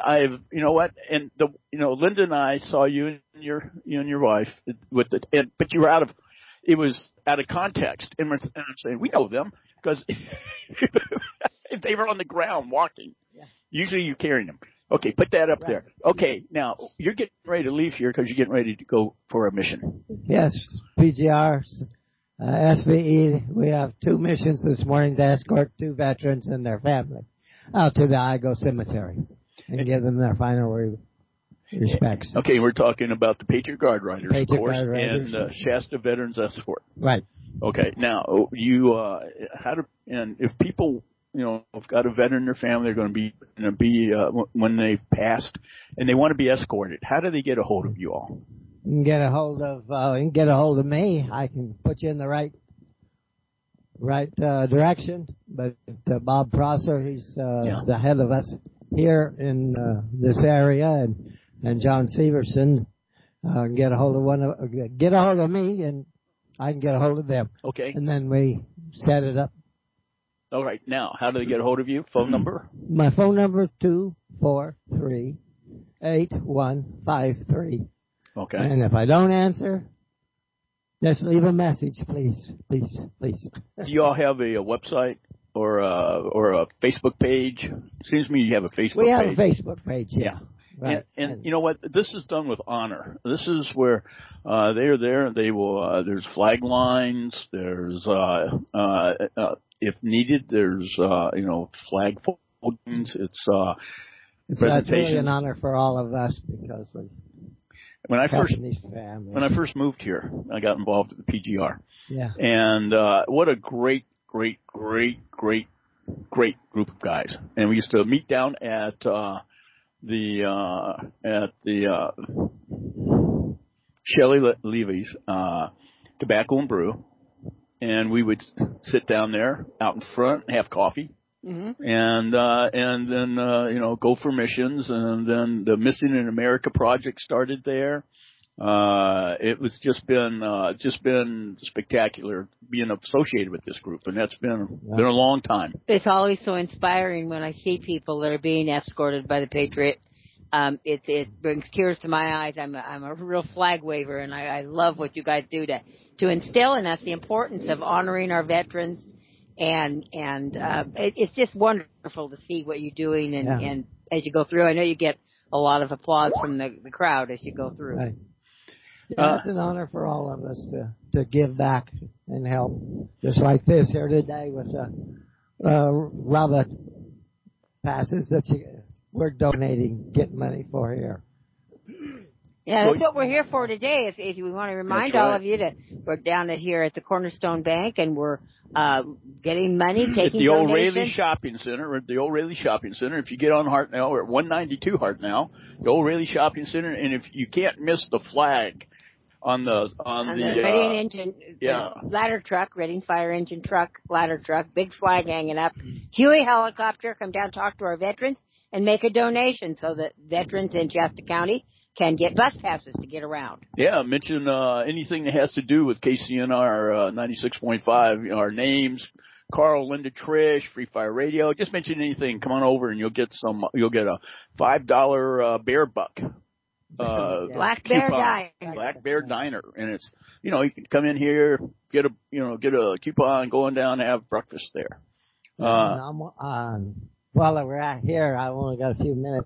Linda and I saw you and your wife with but you were it was out of context. And I'm saying, we know them because if they were on the ground walking, usually you're carrying them. Okay, put that up there. Okay, now you're getting ready to leave here because you're getting ready to go for a mission. Yes, PGR, SVE. We have 2 missions this morning to escort 2 veterans and their family out to the Igo Cemetery and give them their final respects. Okay, we're talking about the Patriot Guard Riders, of course, and Shasta Veterans Escort. Right. Okay, now and if people have got a veteran in their family, they're going to be when they've passed, and they want to be escorted. How do they get a hold of you all? You can get a hold of me. I can put you in the right direction. But Bob Prosser, he's the head of us here in this area, and John Severson get a hold of me, and I can get a hold of them. Okay. And then we set it up. All right. Now, how do they get a hold of you? Phone number? My phone number, 243-8153. Okay. And if I don't answer, just leave a message, please. Please. Do you all have a website or a Facebook page? Seems to me you have a Facebook page. We have a Facebook page, yeah. Right. And you know what? This is done with honor. This is where they're there. They will. There's flag lines. There's if needed, there's flag foldings. It's presentations. Really an honor for all of us because when I first moved here, I got involved with the PGR. Yeah. And what a great group of guys. And we used to meet down at the Shelley Levy's Tobacco and Brew, and we would sit down there out in front and have coffee, and then go for missions, and then the Missing in America project started there. It was just been spectacular being associated with this group, and that's been a long time. It's always so inspiring when I see people that are being escorted by the Patriot. It brings tears to my eyes. I'm a real flag waver, and I love what you guys do to instill in us the importance of honoring our veterans, and it's just wonderful to see what you're doing, and as you go through, I know you get a lot of applause from the crowd as you go through. Right. Yeah, it's an honor for all of us to give back and help, just like this here today with Robert passes that we're getting money for here. Yeah, that's what we're here for today. If we want to remind all of you that we're down here at the Cornerstone Bank, and we're getting money, taking the old donations. Rayleigh Shopping Center. The old Rayleigh Shopping Center. If you get on Hartnell, we're at 192 Hartnell, the old Rayleigh Shopping Center, and if you can't miss the flag on the Reading engine ladder truck, Reading fire engine truck, ladder truck, big flag hanging up. Huey helicopter, come down, talk to our veterans, and make a donation so that veterans in Shasta County can get bus passes to get around. Yeah, mention anything that has to do with KCNR 96.5, our names, Carl, Linda, Trish, Free Fire Radio. Just mention anything. Come on over and you'll get a $5 bear buck. Black Bear Diner. Black Bear Diner, and it's you can come in here, get a coupon, going down and have breakfast there. While we're out here, I only got a few minutes.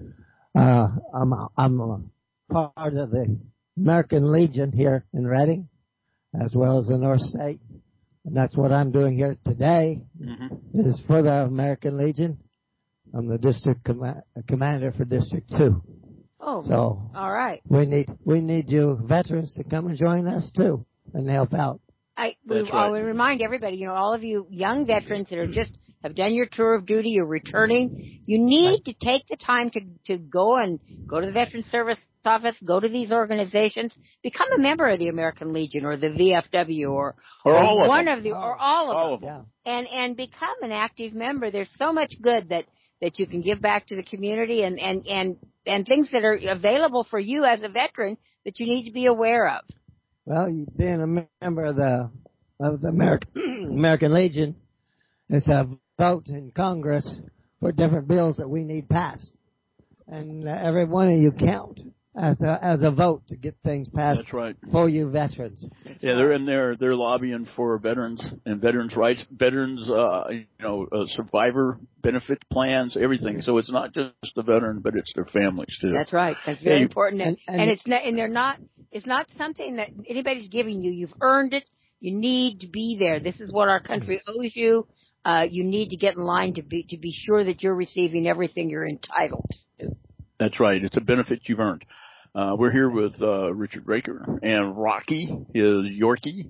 I'm a part of the American Legion here in Reading, as well as the North State, and that's what I'm doing here today. Is for the American Legion. I'm the district commander for District 2. Oh, so all right. We need you veterans to come and join us too and help out. I would remind everybody, all of you young veterans that have done your tour of duty, you're returning, you need to take the time to go to the Veterans Service Office, go to these organizations, become a member of the American Legion or the VFW or all one of them. Or all of them. And become an active member. There's so much good that you can give back to the community and things that are available for you as a veteran that you need to be aware of. Well, being a member of the American Legion, it's a vote in Congress for different bills that we need passed, and every one of you count as a vote to get things passed. That's right. For you veterans. Yeah, they're in there. They're lobbying for veterans and veterans' rights, veterans, survivor benefit plans, everything. So it's not just the veteran, but it's their families too. That's right. That's very important. And it's not. And they're not. It's not something that anybody's giving you. You've earned it. You need to be there. This is what our country owes you. You need to get in line to be sure that you're receiving everything you're entitled to. That's right. It's a benefit you've earned. We're here with Richard Raker and Rocky, his Yorkie.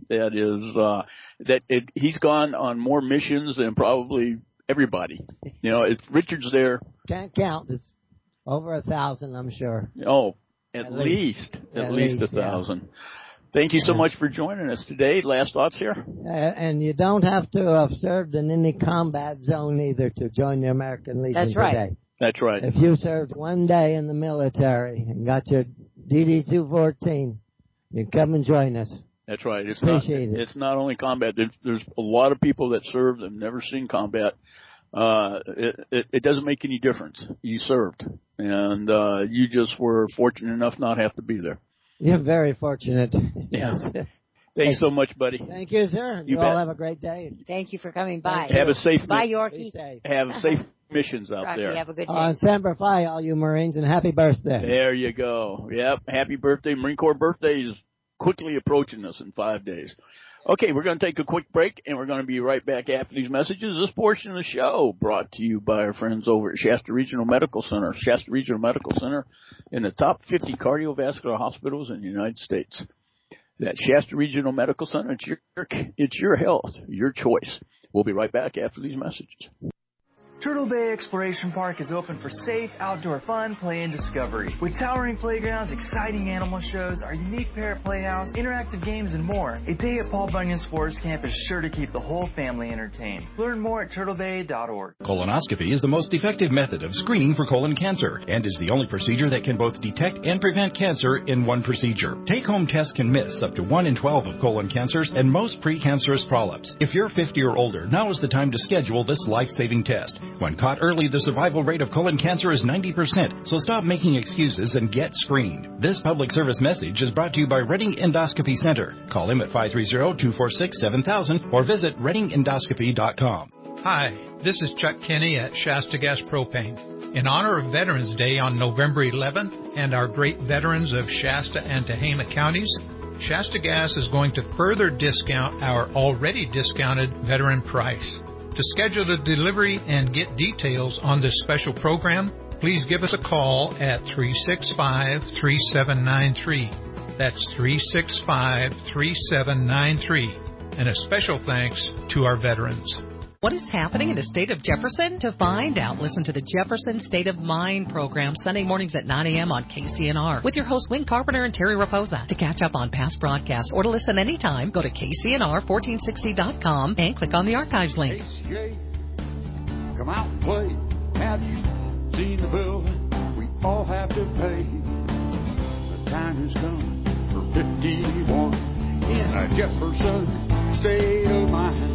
He's gone on more missions than probably everybody. You know, if Richard's there. Can't count. It's over 1,000, I'm sure. Oh, at least 1,000. Yeah. Thank you so much for joining us today. Last thoughts here? And you don't have to have served in any combat zone either to join the American Legion today. That's right. If you served one day in the military and got your DD-214, you come and join us. That's right. It's not only combat. There's a lot of people that served and never seen combat. It doesn't make any difference. You served, and you just were fortunate enough not have to be there. You're very fortunate. Yes. Thanks so much, buddy. Thank you, sir. You all have a great day. Thank you for coming by. Have a safe. Bye, Yorkie. Have safe missions out there. Have a good day. Semper Fi, all you Marines, and happy birthday. There you go. Yep. Happy birthday. Marine Corps birthday is quickly approaching us in 5 days. Okay, we're going to take a quick break, and we're going to be right back after these messages. This portion of the show brought to you by our friends over at Shasta Regional Medical Center. Shasta Regional Medical Center in the top 50 cardiovascular hospitals in the United States. That Shasta Regional Medical Center, it's your health, your choice. We'll be right back after these messages. Turtle Bay Exploration Park is open for safe outdoor fun, play, and discovery. With towering playgrounds, exciting animal shows, our unique parrot playhouse, interactive games, and more, a day at Paul Bunyan's Forest Camp is sure to keep the whole family entertained. Learn more at turtlebay.org. Colonoscopy is the most effective method of screening for colon cancer and is the only procedure that can both detect and prevent cancer in one procedure. Take-home tests can miss up to 1 in 12 of colon cancers and most precancerous polyps. If you're 50 or older, now is the time to schedule this life-saving test. When caught early, the survival rate of colon cancer is 90%, so stop making excuses and get screened. This public service message is brought to you by Redding Endoscopy Center. Call him at 530-246-7000 or visit reddingendoscopy.com. Hi, this is Chuck Kinney at Shasta Gas Propane. In honor of Veterans Day on November 11th and our great veterans of Shasta and Tehama counties, Shasta Gas is going to further discount our already discounted veteran price. To schedule the delivery and get details on this special program, please give us a call at 365-3793. That's 365-3793. And a special thanks to our veterans. What is happening in the state of Jefferson? To find out, listen to the Jefferson State of Mind program Sunday mornings at 9 a.m. on KCNR with your hosts Wayne Carpenter and Terry Raposa. To catch up on past broadcasts or to listen anytime, go to KCNR1460.com and click on the archives link. HCA, come out and play. Have you seen the bill we all have to pay? The time has come for 51 in a Jefferson State of Mind.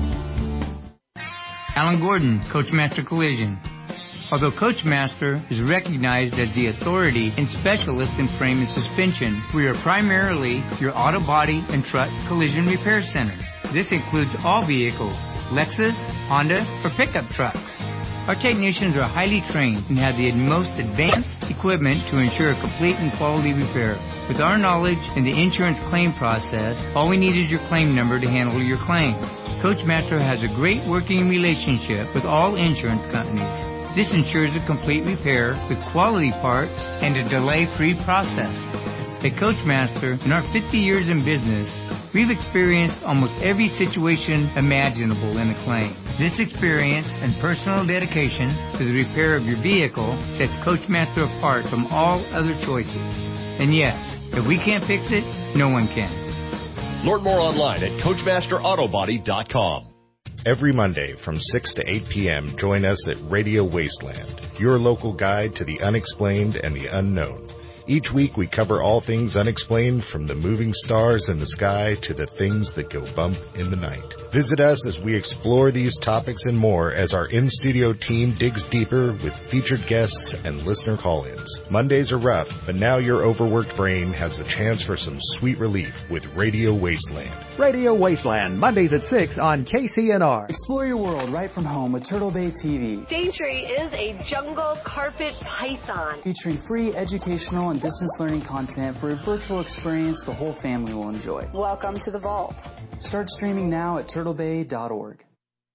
Alan Gordon, Coachmaster Collision. Although Coachmaster is recognized as the authority and specialist in frame and suspension, we are primarily your auto body and truck collision repair center. This includes all vehicles, Lexus, Honda, or pickup trucks. Our technicians are highly trained and have the most advanced equipment to ensure a complete and quality repair. With our knowledge in the insurance claim process, all we need is your claim number to handle your claim. Coachmaster has a great working relationship with all insurance companies. This ensures a complete repair with quality parts and a delay-free process. At Coachmaster, in our 50 years in business, we've experienced almost every situation imaginable in a claim. This experience and personal dedication to the repair of your vehicle sets Coachmaster apart from all other choices. And yes, if we can't fix it, no one can. Learn more online at CoachmasterAutobody.com. Every Monday from 6 to 8 p.m., join us at Radio Wasteland, your local guide to the unexplained and the unknown. Each week we cover all things unexplained, from the moving stars in the sky to the things that go bump in the night. Visit us as we explore these topics and more as our in-studio team digs deeper with featured guests and listener call-ins. Mondays are rough, but now your overworked brain has a chance for some sweet relief with Radio Wasteland. Radio Wasteland, Mondays at 6 on KCNR. Explore your world right from home with Turtle Bay TV. Daintree is a jungle carpet python. Featuring free educational and distance learning content for a virtual experience the whole family will enjoy. Welcome to the vault. Start streaming now at turtlebay.org.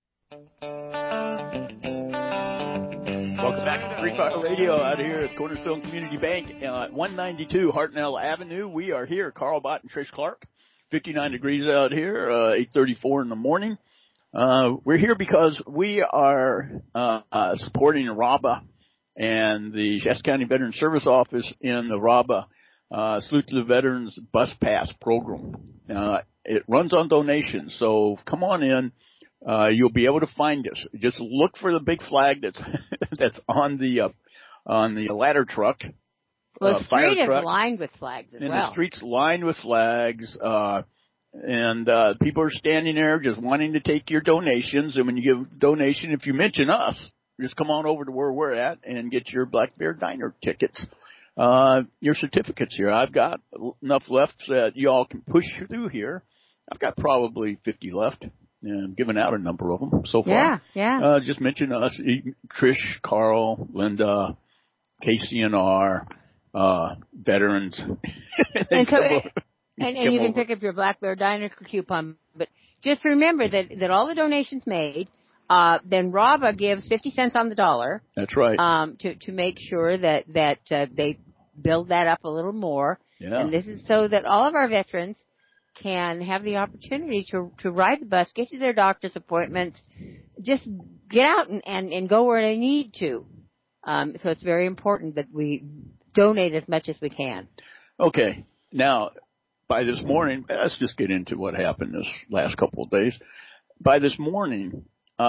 Welcome back to Free Fire Radio out here at Cornerstone Community Bank at 192 Hartnell Avenue. We are here, Carl Bott and Trish Clark. 59 degrees out here, 8:34 in the morning. We're here because we are supporting RABA and the Shasta County Veteran Service Office in the RABA Salute to the Veterans Bus Pass program. It runs on donations, so come on in. You'll be able to find us. Just look for the big flag that's that's on the ladder truck. Well, the street is lined with flags as well. And the street's lined with flags, and people are standing there just wanting to take your donations. And when you give a donation, if you mention us, just come on over to where we're at and get your Black Bear Diner tickets, your certificates here. I've got enough left that y'all can push through here. I've got probably 50 left. And I'm giving out a number of them so far. Yeah. Just mention us, Trish, Carl, Linda, KCNR, veterans. And you can pick up your Black Bear Diner coupon. But just remember that all the donations made, then RABA gives 50 cents on the dollar. That's right. To make sure that they build that up a little more. Yeah. And this is so that all of our veterans can have the opportunity to ride the bus, get to their doctor's appointments, just get out and go where they need to. So it's very important that we donate as much as we can. Okay. Now, by this morning, let's just get into what happened this last couple of days. By this morning,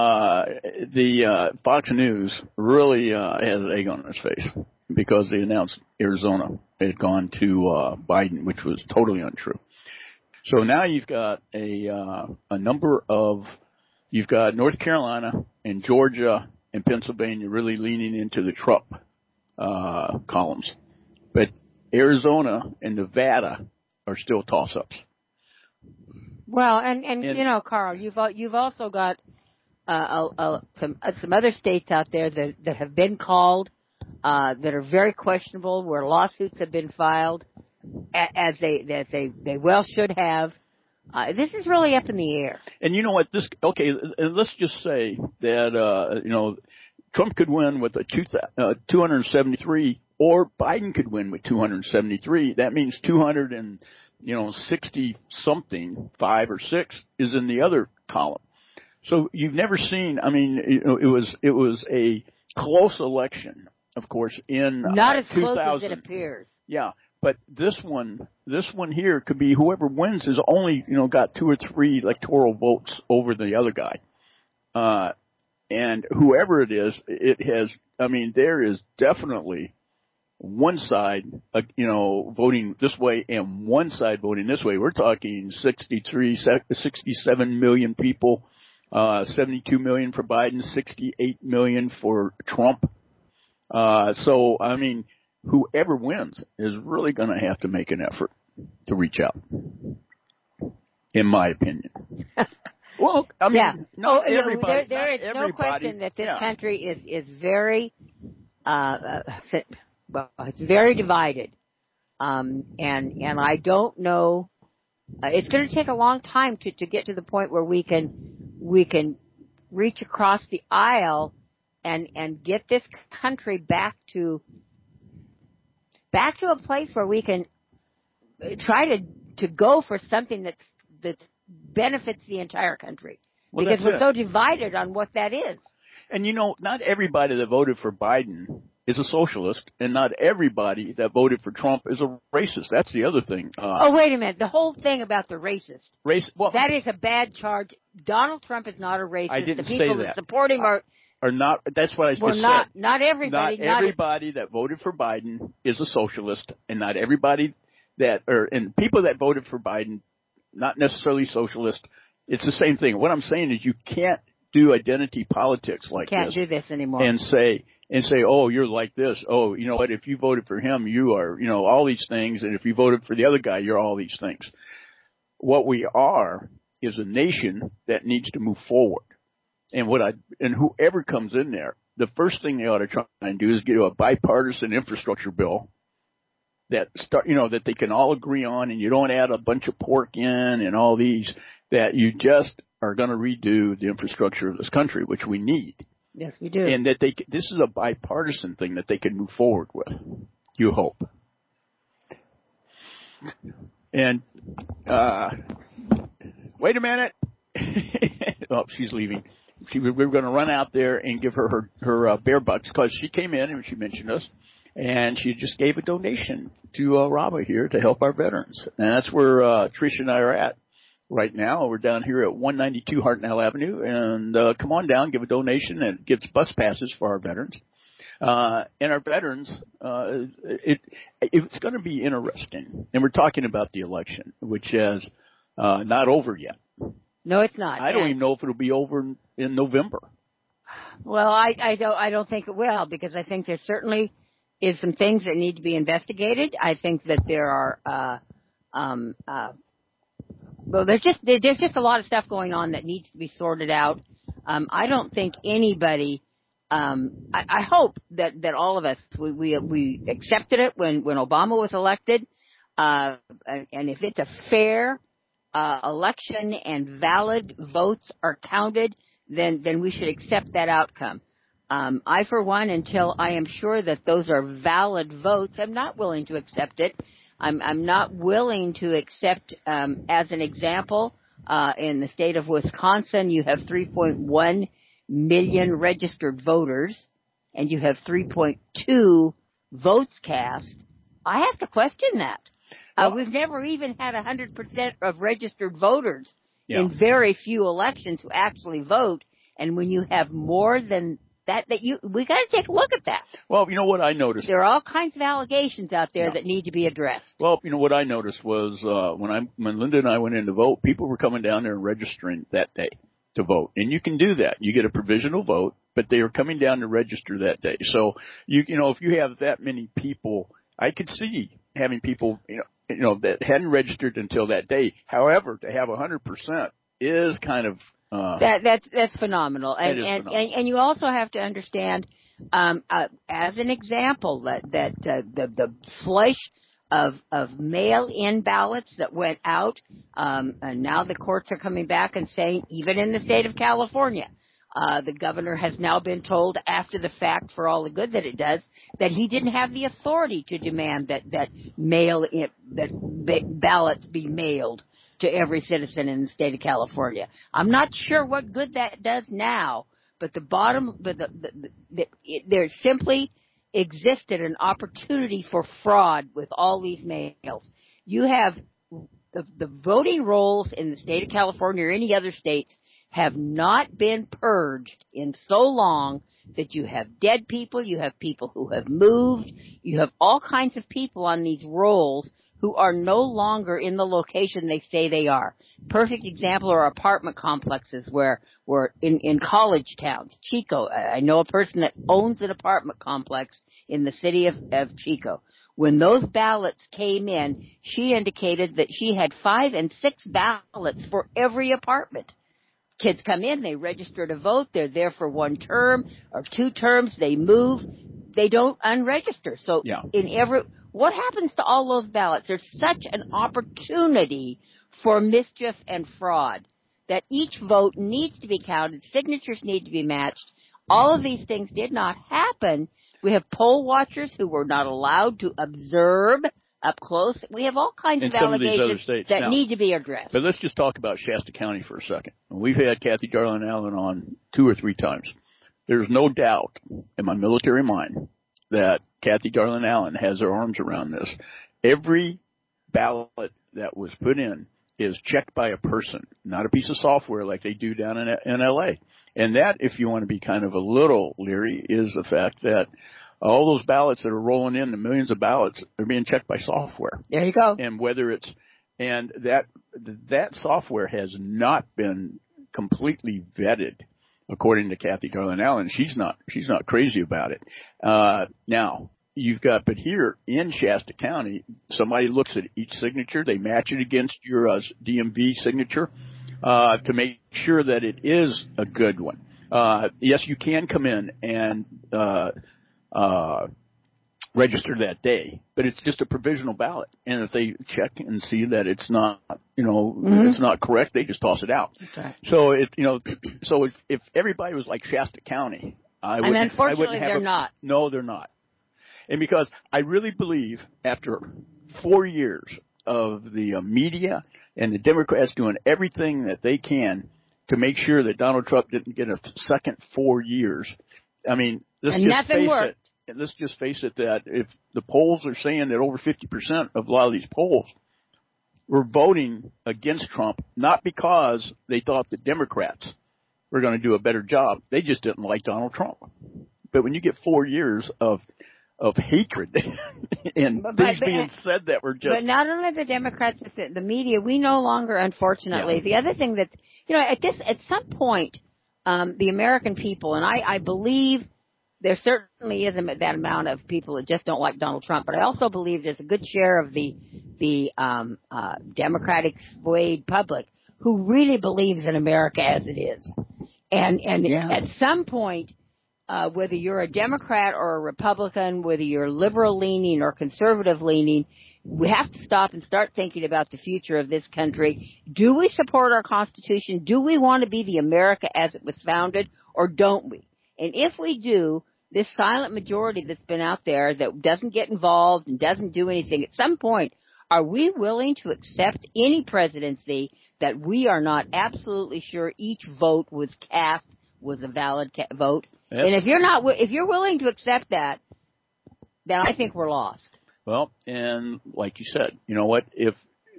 the Fox News really has an egg on its face because they announced Arizona had gone to Biden, which was totally untrue. So now you've got a number of, you've got North Carolina and Georgia and Pennsylvania really leaning into the Trump columns, but Arizona and Nevada are still toss-ups. Well, and you know, Carl, you've also got some other states out there that have been called that are very questionable, where lawsuits have been filed as they well should have. This is really up in the air. And you know what? And let's just say that Trump could win with a 273, or Biden could win with 273. That means 260 something, 5 or 6 is in the other column. So you've never seen. I mean, it was a close election, of course, in not as 2000. close as it appears. Yeah. But this one here could be whoever wins has only, got 2 or 3 electoral votes over the other guy. And whoever it is, there is definitely one side, voting this way and one side voting this way. We're talking 67 million people, 72 million for Biden, 68 million for Trump. Whoever wins is really going to have to make an effort to reach out, in my opinion. Well, not everybody. There is no question that this country is very, it's very divided. And I don't know. It's going to take a long time to get to the point where we can reach across the aisle and get this country back to a place where we can try to go for something that benefits the entire country. Well, because we're so divided on what that is. And not everybody that voted for Biden is a socialist, and not everybody that voted for Trump is a racist. That's the other thing. Wait a minute. The whole thing about the racist. Well, that is a bad charge. Donald Trump is not a racist. I didn't the people say that. That support him are are not. That's what I just said. Not everybody. Not everybody that voted for Biden is a socialist, and not everybody and people that voted for Biden, not necessarily socialist. It's the same thing. What I'm saying is you can't do identity politics like this. Can't do this anymore. And say, oh, you're like this. Oh, you know what? If you voted for him, you are, all these things. And if you voted for the other guy, you're all these things. What we are is a nation that needs to move forward. And whoever comes in there, the first thing they ought to try and do is get a bipartisan infrastructure bill that they can all agree on, and you don't add a bunch of pork in and all these, that you just are going to redo the infrastructure of this country, which we need. Yes, we do. And that this is a bipartisan thing that they can move forward with. You hope. And wait a minute. Oh, she's leaving. We were going to run out there and give her bear bucks because she came in and she mentioned us, and she just gave a donation to RABA here to help our veterans. And that's where Trish and I are at right now. We're down here at 192 Hartnell Avenue, and come on down, give a donation, and it gives bus passes for our veterans. And our veterans, it's going to be interesting. And we're talking about the election, which is not over yet. No, it's not. I don't even know if it'll be over in November. Well, I don't think it will, because I think there certainly is some things that need to be investigated. I think that there are there's just a lot of stuff going on that needs to be sorted out. I don't think anybody. I hope that all of us we accepted it when Obama was elected, and if it's a fair election and valid votes are counted, then we should accept that outcome. I, for one, until I am sure that those are valid votes, I'm not willing to accept it. I'm not willing to accept, as an example, in the state of Wisconsin, you have 3.1 million registered voters, and you have 3.2 votes cast. I have to question that. We've never even had 100% of registered voters in very few elections who actually vote. And when you have more than that, we got to take a look at that. Well, you know what I noticed? There are all kinds of allegations out there that need to be addressed. Well, you know what I noticed was when Linda and I went in to vote, people were coming down there and registering that day to vote. And you can do that. You get a provisional vote, but they are coming down to register that day. So if you have that many people, I could see having people, that hadn't registered until that day. However, to have 100% is kind of that's phenomenal. Phenomenal. And you also have to understand, as an example, that the flush of mail-in ballots that went out, and now the courts are coming back and saying, even in the state of California, the governor has now been told after the fact, for all the good that it does, that he didn't have the authority to demand that ballots be mailed to every citizen in the state of California. I'm not sure what good that does now, but there simply existed an opportunity for fraud with all these mails. You have the voting rolls in the state of California or any other state have not been purged in so long that you have dead people, you have people who have moved, you have all kinds of people on these rolls who are no longer in the location they say they are. Perfect example are apartment complexes where in college towns. Chico, I know a person that owns an apartment complex in the city of Chico. When those ballots came in, she indicated that she had 5 and 6 ballots for every apartment. Kids come in, they register to vote, they're there for 1 term or 2 terms, they move, they don't unregister. So what happens to all those ballots? There's such an opportunity for mischief and fraud that each vote needs to be counted, signatures need to be matched. All of these things did not happen. We have poll watchers who were not allowed to observe up close. We have all kinds of allegations that need to be addressed. But let's just talk about Shasta County for a second. We've had Kathy Darlin Allen on 2 or 3 times. There's no doubt in my military mind that Kathy Darlin Allen has her arms around this. Every ballot that was put in is checked by a person, not a piece of software like they do down in L.A. And that, if you want to be kind of a little leery, is the fact that all those ballots that are rolling in, the millions of ballots, are being checked by software. There you go. And whether it's, and that software has not been completely vetted, according to Kathy Garland Allen. She's not crazy about it. Now, you've got, but here in Shasta County, somebody looks at each signature, they match it against your DMV signature to make sure that it is a good one. Yes, you can come in and register that day, but it's just a provisional ballot. And if they check and see that it's not, it's not correct, they just toss it out. Okay. So if everybody was like Shasta County, and unfortunately they're not. No, they're not. And because I really believe after 4 years of the media and the Democrats doing everything that they can to make sure that Donald Trump didn't get a second 4 years, I mean, let's just face it that if the polls are saying that over 50% of a lot of these polls were voting against Trump, not because they thought the Democrats were going to do a better job, they just didn't like Donald Trump. But when you get 4 years of hatred and things being said that were just... But not only the Democrats, the media, we no longer, unfortunately, the other thing that, at some point, the American people, and I believe there certainly is that amount of people that just don't like Donald Trump, but I also believe there's a good share of the Democratic swayed public who really believes in America as it is. And at some point, whether you're a Democrat or a Republican, whether you're liberal-leaning or conservative-leaning, we have to stop and start thinking about the future of this country. Do we support our Constitution? Do we want to be the America as it was founded, or don't we? And if we do, this silent majority that's been out there that doesn't get involved and doesn't do anything, at some point, are we willing to accept any presidency that we are not absolutely sure each vote was cast was a valid vote? Yep. And if you're willing to accept that, then I think we're lost. Well, and like you said, you know what? If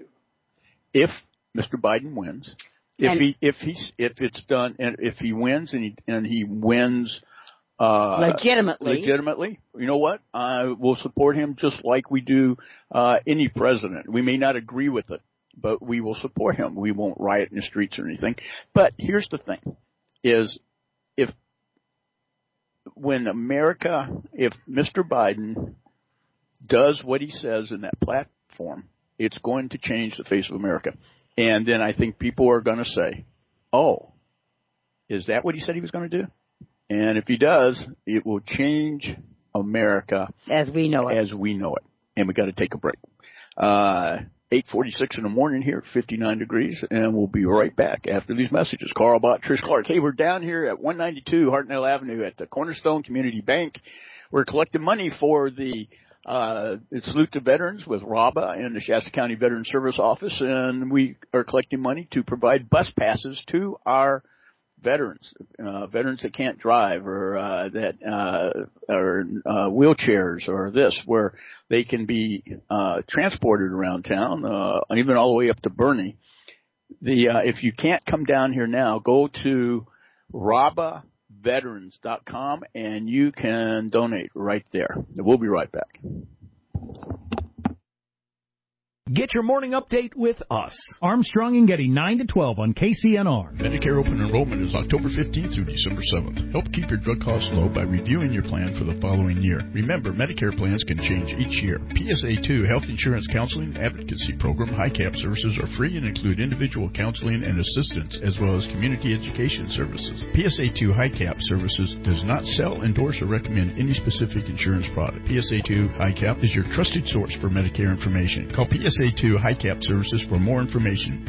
Mr. Biden wins, if it's done, and if he wins and he wins legitimately, you know what? I will support him just like we do any president. We may not agree with it, but we will support him. We won't riot in the streets or anything. But here's the thing: is when if Mr. Biden does what he says in that platform, it's going to change the face of America. And then I think people are going to say, oh, is that what he said he was going to do? And if he does, it will change America as we know it. And we got to take a break. 8:46 in the morning here, 59 degrees, and we'll be right back after these messages. Carl Bott, Trish Clark. Hey, we're down here at 192 Hartnell Avenue at the Cornerstone Community Bank. We're collecting money for the Salute to Veterans with RABA and the Shasta County Veteran Service Office, and we are collecting money to provide bus passes to our veterans that can't drive or that are wheelchairs or this, where they can be transported around town, even all the way up to Bernie. If you can't come down here now, go to rabaveterans.com and you can donate right there. We'll be right back. Get your morning update with us. Armstrong and Getty, 9 to 12 on KCNR. Medicare open enrollment is October 15th through December 7th. Help keep your drug costs low by reviewing your plan for the following year. Remember, Medicare plans can change each year. PSA 2 Health Insurance Counseling Advocacy Program HICAP services are free and include individual counseling and assistance, as well as community education services. PSA 2 HICAP services does not sell, endorse, or recommend any specific insurance product. PSA 2 HICAP is your trusted source for Medicare information. Call PSA 2 HICAP services for more information.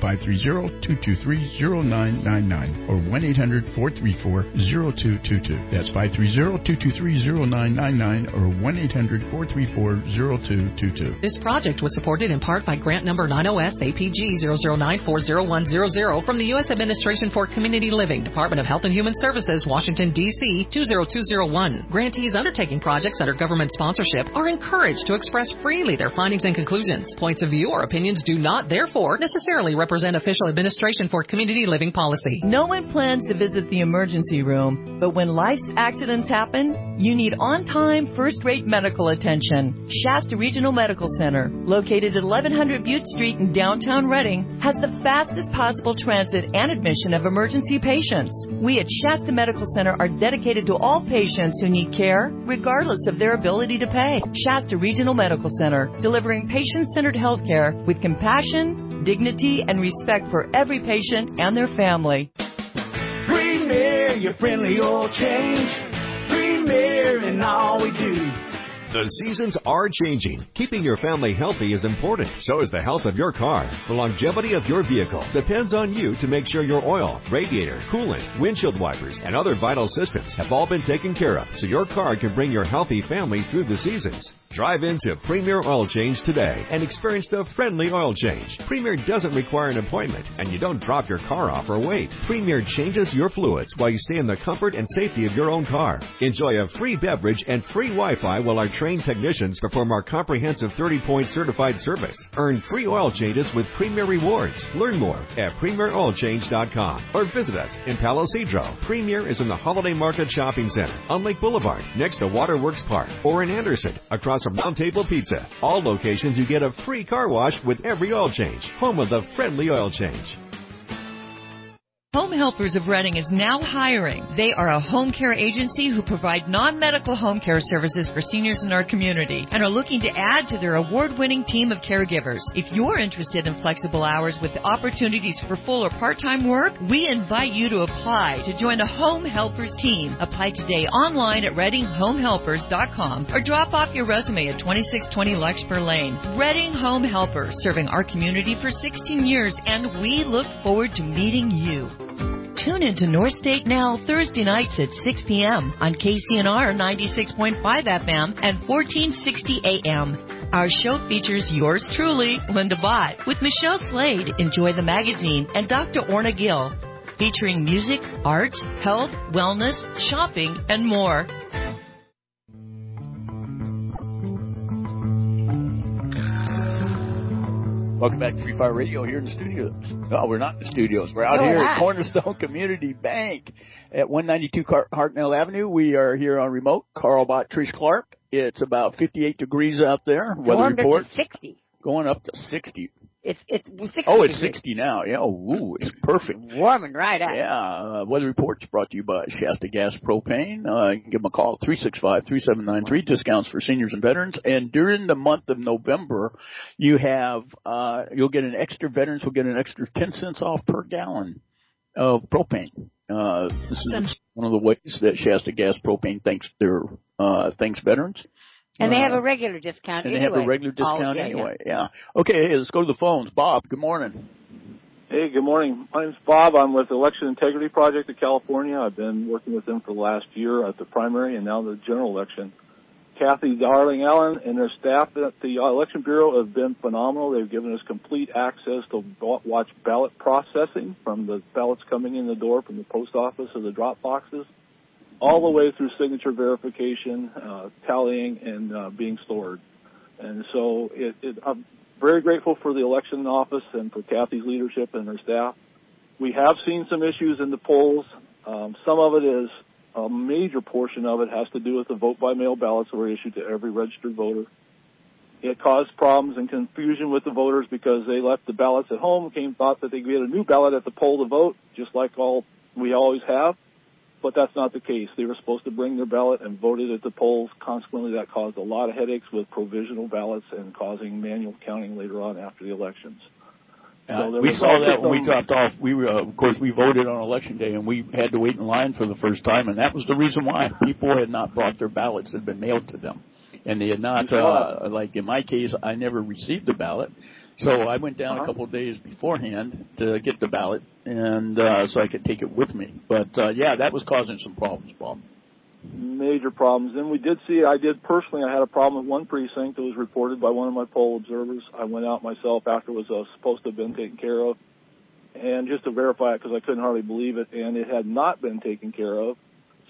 530-223-0999 or 1-800-434-0222. That's 530-223-0999 or 1-800-434-0222. This project was supported in part by grant number 90S APG 009400100 from the U.S. Administration for Community Living, Department of Health and Human Services, Washington, D.C. 20201. Grantees undertaking projects under government sponsorship are encouraged to express freely their findings and conclusions. Points of view view or opinions do not, therefore, necessarily represent official administration for Community Living Policy. No one plans to visit the emergency room, but when life's accidents happen, you need on-time, first-rate medical attention. Shasta Regional Medical Center, located at 1100 Butte Street in downtown Reading, has the fastest possible transit and admission of emergency patients. We at Shasta Medical Center are dedicated to all patients who need care, regardless of their ability to pay. Shasta Regional Medical Center, delivering patient-centered health care with compassion, dignity, and respect for every patient and their family. Premier, your friendly oil change. Premier in all we do. The seasons are changing. Keeping your family healthy is important. So is the health of your car. The longevity of your vehicle depends on you to make sure your oil, radiator, coolant, windshield wipers, and other vital systems have all been taken care of so your car can bring your healthy family through the seasons. Drive into Premier Oil Change today and experience the friendly oil change. Premier doesn't require an appointment, and you don't drop your car off or wait. Premier changes your fluids while you stay in the comfort and safety of your own car. Enjoy a free beverage and free Wi-Fi while our trained technicians perform our comprehensive 30-point certified service. Earn free oil changes with Premier Rewards. Learn more at PremierOilChange.com or visit us in Palo Cedro. Premier is in the Holiday Market Shopping Center on Lake Boulevard next to Waterworks Park, or in Anderson across from Round Table Pizza. All locations you get a free car wash with every oil change. Home of the friendly oil change. Home Helpers of Reading is now hiring. They are a home care agency who provide non-medical home care services for seniors in our community and are looking to add to their award-winning team of caregivers. If you're interested in flexible hours with opportunities for full or part-time work, we invite you to apply to join the Home Helpers team. Apply today online at ReadingHomeHelpers.com or drop off your resume at 2620 Larkspur Lane. Reading Home Helpers, serving our community for 16 years, and we look forward to meeting you. Tune into North State Now Thursday nights at 6 p.m. on KCNR 96.5 FM and 1460 AM. Our show features yours truly, Linda Bott, with Michelle Slade, Enjoy the Magazine, and Dr. Orna Gill, featuring music, art, health, wellness, shopping, and more. Welcome back to Free Fire Radio here in the studios. No, we're not in the studios. We're out here at Cornerstone Community Bank at 192 Hartnell Avenue. We are here on remote. Carl Bott, Trish Clark. It's about 58 degrees out there. Weather report. 60. Going up to 60. It's 60. Oh, it's 60 now. Yeah. Oh, it's perfect. Warming right up. Yeah. Weather report's brought to you by Shasta Gas Propane. You can give them a call, 365-3793. Discounts for seniors and veterans. And during the month of November, you have, you'll get an extra, veterans will get an extra 10 cents off per gallon of propane. This is one of the ways that Shasta Gas Propane thanks veterans. And they have a regular discount anyway. And they have a regular discount anyway, yeah. Okay, hey, let's go to the phones. Bob, good morning. Hey, good morning. My name's Bob. I'm with Election Integrity Project of California. I've been working with them for the last year at the primary and now the general election. Kathy Darling Allen and their staff at the Election Bureau have been phenomenal. They've given us complete access to watch ballot processing from the ballots coming in the door from the post office or the drop boxes, all the way through signature verification, tallying, and being stored. And so I'm very grateful for the election office and for Kathy's leadership and her staff. We have seen some issues in the polls. Some of it is, a major portion of it has to do with the vote-by-mail ballots that were issued to every registered voter. It caused problems and confusion with the voters because they left the ballots at home, thought that they could get a new ballot at the poll to vote, just like we always have. But that's not the case. They were supposed to bring their ballot and vote it at the polls. Consequently, that caused a lot of headaches with provisional ballots and causing manual counting later on after the elections. We saw that when we dropped off. Of course, we voted on Election Day, and we had to wait in line for the first time, and that was the reason why. People had not brought their ballots that had been mailed to them. And they had not, like in my case, I never received the ballot. So I went down a couple of days beforehand to get the ballot, and so I could take it with me. But, yeah, that was causing some problems, Bob. Major problems. And I had a problem with one precinct that was reported by one of my poll observers. I went out myself after it was supposed to have been taken care of, and just to verify it because I couldn't hardly believe it, and it had not been taken care of.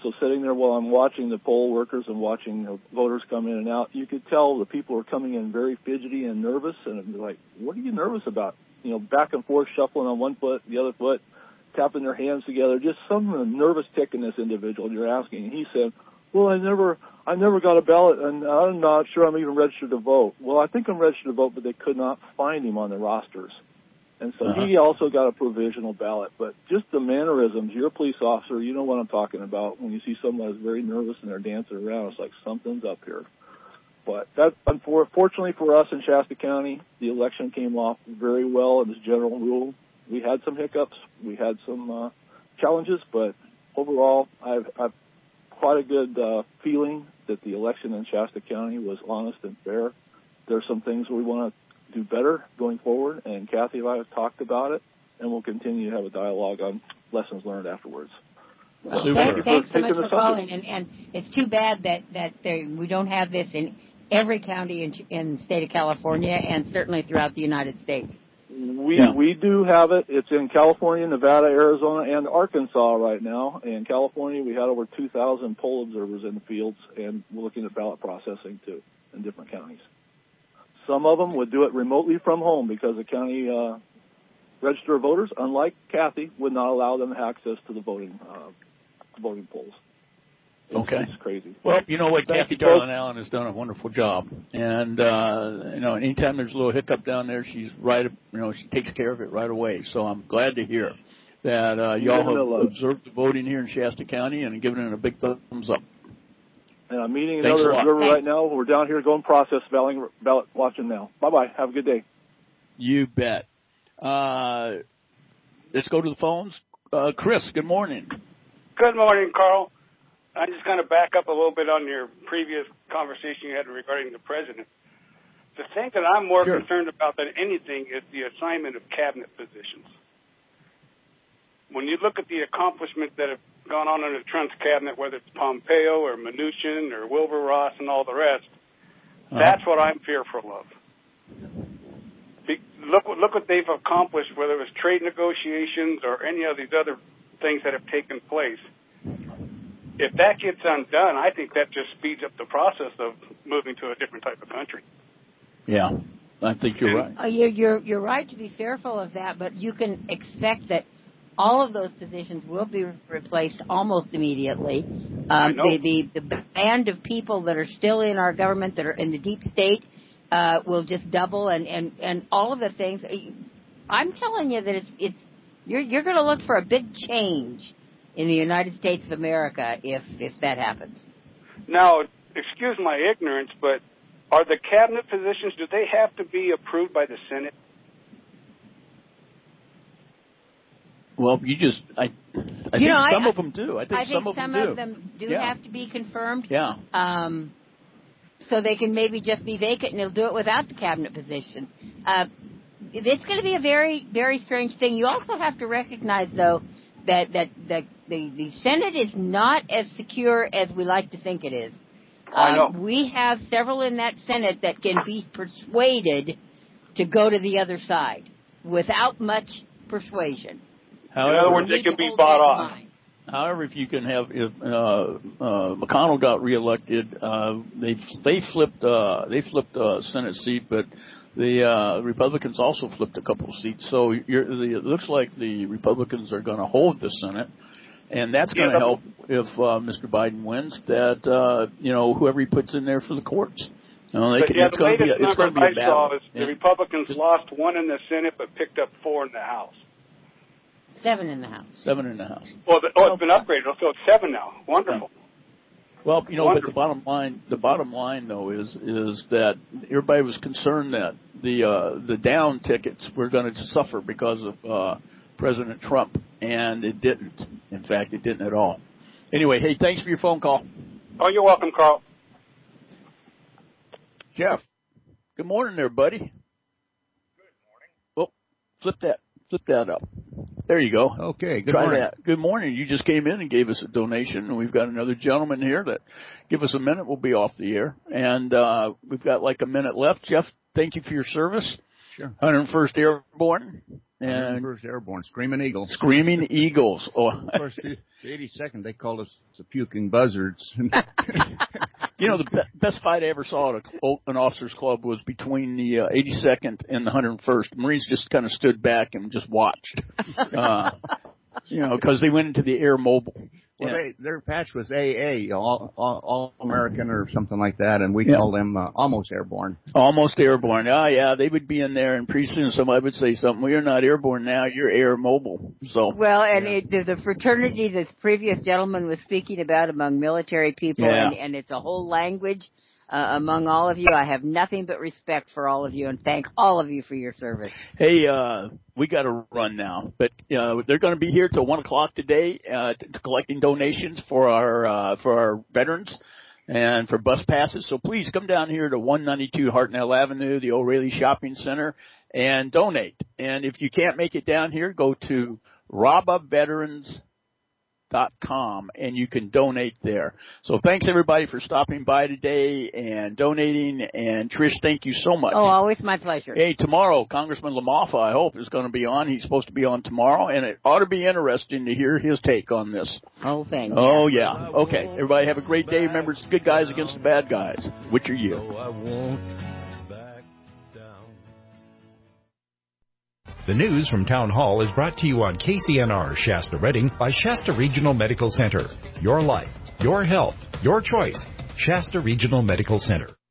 So sitting there while I'm watching the poll workers and watching the voters come in and out, you could tell the people were coming in very fidgety and nervous, and I'm like, what are you nervous about? You know, back and forth, shuffling on one foot, the other foot, tapping their hands together, just some nervous tick in this individual. And you're asking, and he said, well, I never got a ballot, and I'm not sure I'm even registered to vote. Well, I think I'm registered to vote, but they could not find him on the rosters. And so he also got a provisional ballot. But just the mannerisms, you're a police officer, you know what I'm talking about. When you see someone that's very nervous and they're dancing around, it's like something's up here. But that, unfortunately for us in Shasta County, the election came off very well in this general rule. We had some hiccups, we had some challenges, but overall, I've quite a good feeling that the election in Shasta County was honest and fair. There's some things we want to do better going forward, and Kathy and I have talked about it, and we'll continue to have a dialogue on lessons learned afterwards. Well, thanks so much for calling, and it's too bad that we don't have this in every county in the state of California and certainly throughout the United States. We do have it. It's in California, Nevada, Arizona, and Arkansas right now. In California, we had over 2,000 poll observers in the fields, and we're looking at ballot processing, too, in different counties. Some of them would do it remotely from home because the county register of voters, unlike Kathy, would not allow them access to the voting polls. It's crazy. Well, you know what? Kathy Darling Allen has done a wonderful job. And, you know, anytime there's a little hiccup down there, she's right, you know, she takes care of it right away. So I'm glad to hear that y'all have observed the voting here in Shasta County and given it a big thumbs up. And I'm meeting another observer right now. We're down here going process ballot watching now. Bye-bye. Have a good day. You bet. Let's go to the phones. Chris, good morning. Good morning, Carl. I'm just going to back up a little bit on your previous conversation you had regarding the president. The thing that I'm more concerned about than anything is the assignment of cabinet positions. When you look at the accomplishments that have gone on under Trump's cabinet, whether it's Pompeo or Mnuchin or Wilbur Ross and all the rest, that's what I'm fearful of. Look what they've accomplished, whether it was trade negotiations or any of these other things that have taken place. If that gets undone, I think that just speeds up the process of moving to a different type of country. Yeah, I think you're right. You're right to be fearful of that, but you can expect that all of those positions will be replaced almost immediately. The band of people that are still in our government, that are in the deep state, will just double, and all of the things. I'm telling you that you're going to look for a big change in the United States of America if that happens. Now, excuse my ignorance, but are the cabinet positions, do they have to be approved by the Senate? Well, I think some of them do. I think some of them do have to be confirmed. Yeah. So they can maybe just be vacant and they'll do it without the cabinet positions. It's going to be a very, very strange thing. You also have to recognize, though, that the Senate is not as secure as we like to think it is. I know. We have several in that Senate that can be persuaded to go to the other side without much persuasion. However, in other words, they can be bought off. However, if you can have, if McConnell got reelected, they flipped a Senate seat, but the Republicans also flipped a couple of seats. So it looks like the Republicans are going to hold the Senate, and that's going to help if Mr. Biden wins. That whoever he puts in there for the courts. The latest number I saw is the Republicans lost 1 in the Senate but picked up 4 in the House. 7 in the House. 7 in the House. Well, it's been upgraded, so it's 7 now. Wonderful. Yeah. Well, but the bottom line though is that everybody was concerned that the down tickets were going to suffer because of President Trump, and it didn't. In fact, it didn't at all. Anyway, hey, thanks for your phone call. Oh, you're welcome, Carl. Jeff, good morning there, buddy. Good morning. Oh, flip that up. There you go. Okay, good Try morning. That. Good morning. You just came in and gave us a donation, and we've got another gentleman here that give us a minute. We'll be off the air. And we've got like a minute left. Jeff, thank you for your service. Sure. 101st Airborne, And 101st Airborne, Screaming Eagles. Screaming Eagles. Oh. Of course, the 82nd, they called us the Puking Buzzards. You know, the best fight I ever saw at an officers' club was between the 82nd and the 101st. Marines just kind of stood back and just watched, you know, because they went into the air mobile. Well, their patch was AA, all American or something like that, and we called them almost airborne. Almost airborne. Oh, yeah, they would be in there, and pretty soon somebody would say something. Well, you're not airborne now, you're air mobile. So. Well, and the fraternity that the previous gentleman was speaking about among military people, and it's a whole language among all of you. I have nothing but respect for all of you and thank all of you for your service. Hey, we got to run now, but they're going to be here till 1:00 today, collecting donations for our veterans and for bus passes. So please come down here to 192 Hartnell Avenue, the O'Reilly Shopping Center, and donate. And if you can't make it down here, go to RABAveterans.com and you can donate there. So thanks everybody for stopping by today and donating. And Trish, thank you so much. Oh, always my pleasure. Hey, tomorrow, Congressman LaMaffa, I hope, is going to be on. He's supposed to be on tomorrow, and it ought to be interesting to hear his take on this. Oh, thank you. Oh, yeah. Okay. Everybody have a great day. Remember, it's the good guys against the bad guys. Which are you? The news from Town Hall is brought to you on KCNR Shasta Redding by Shasta Regional Medical Center. Your life, your health, your choice. Shasta Regional Medical Center.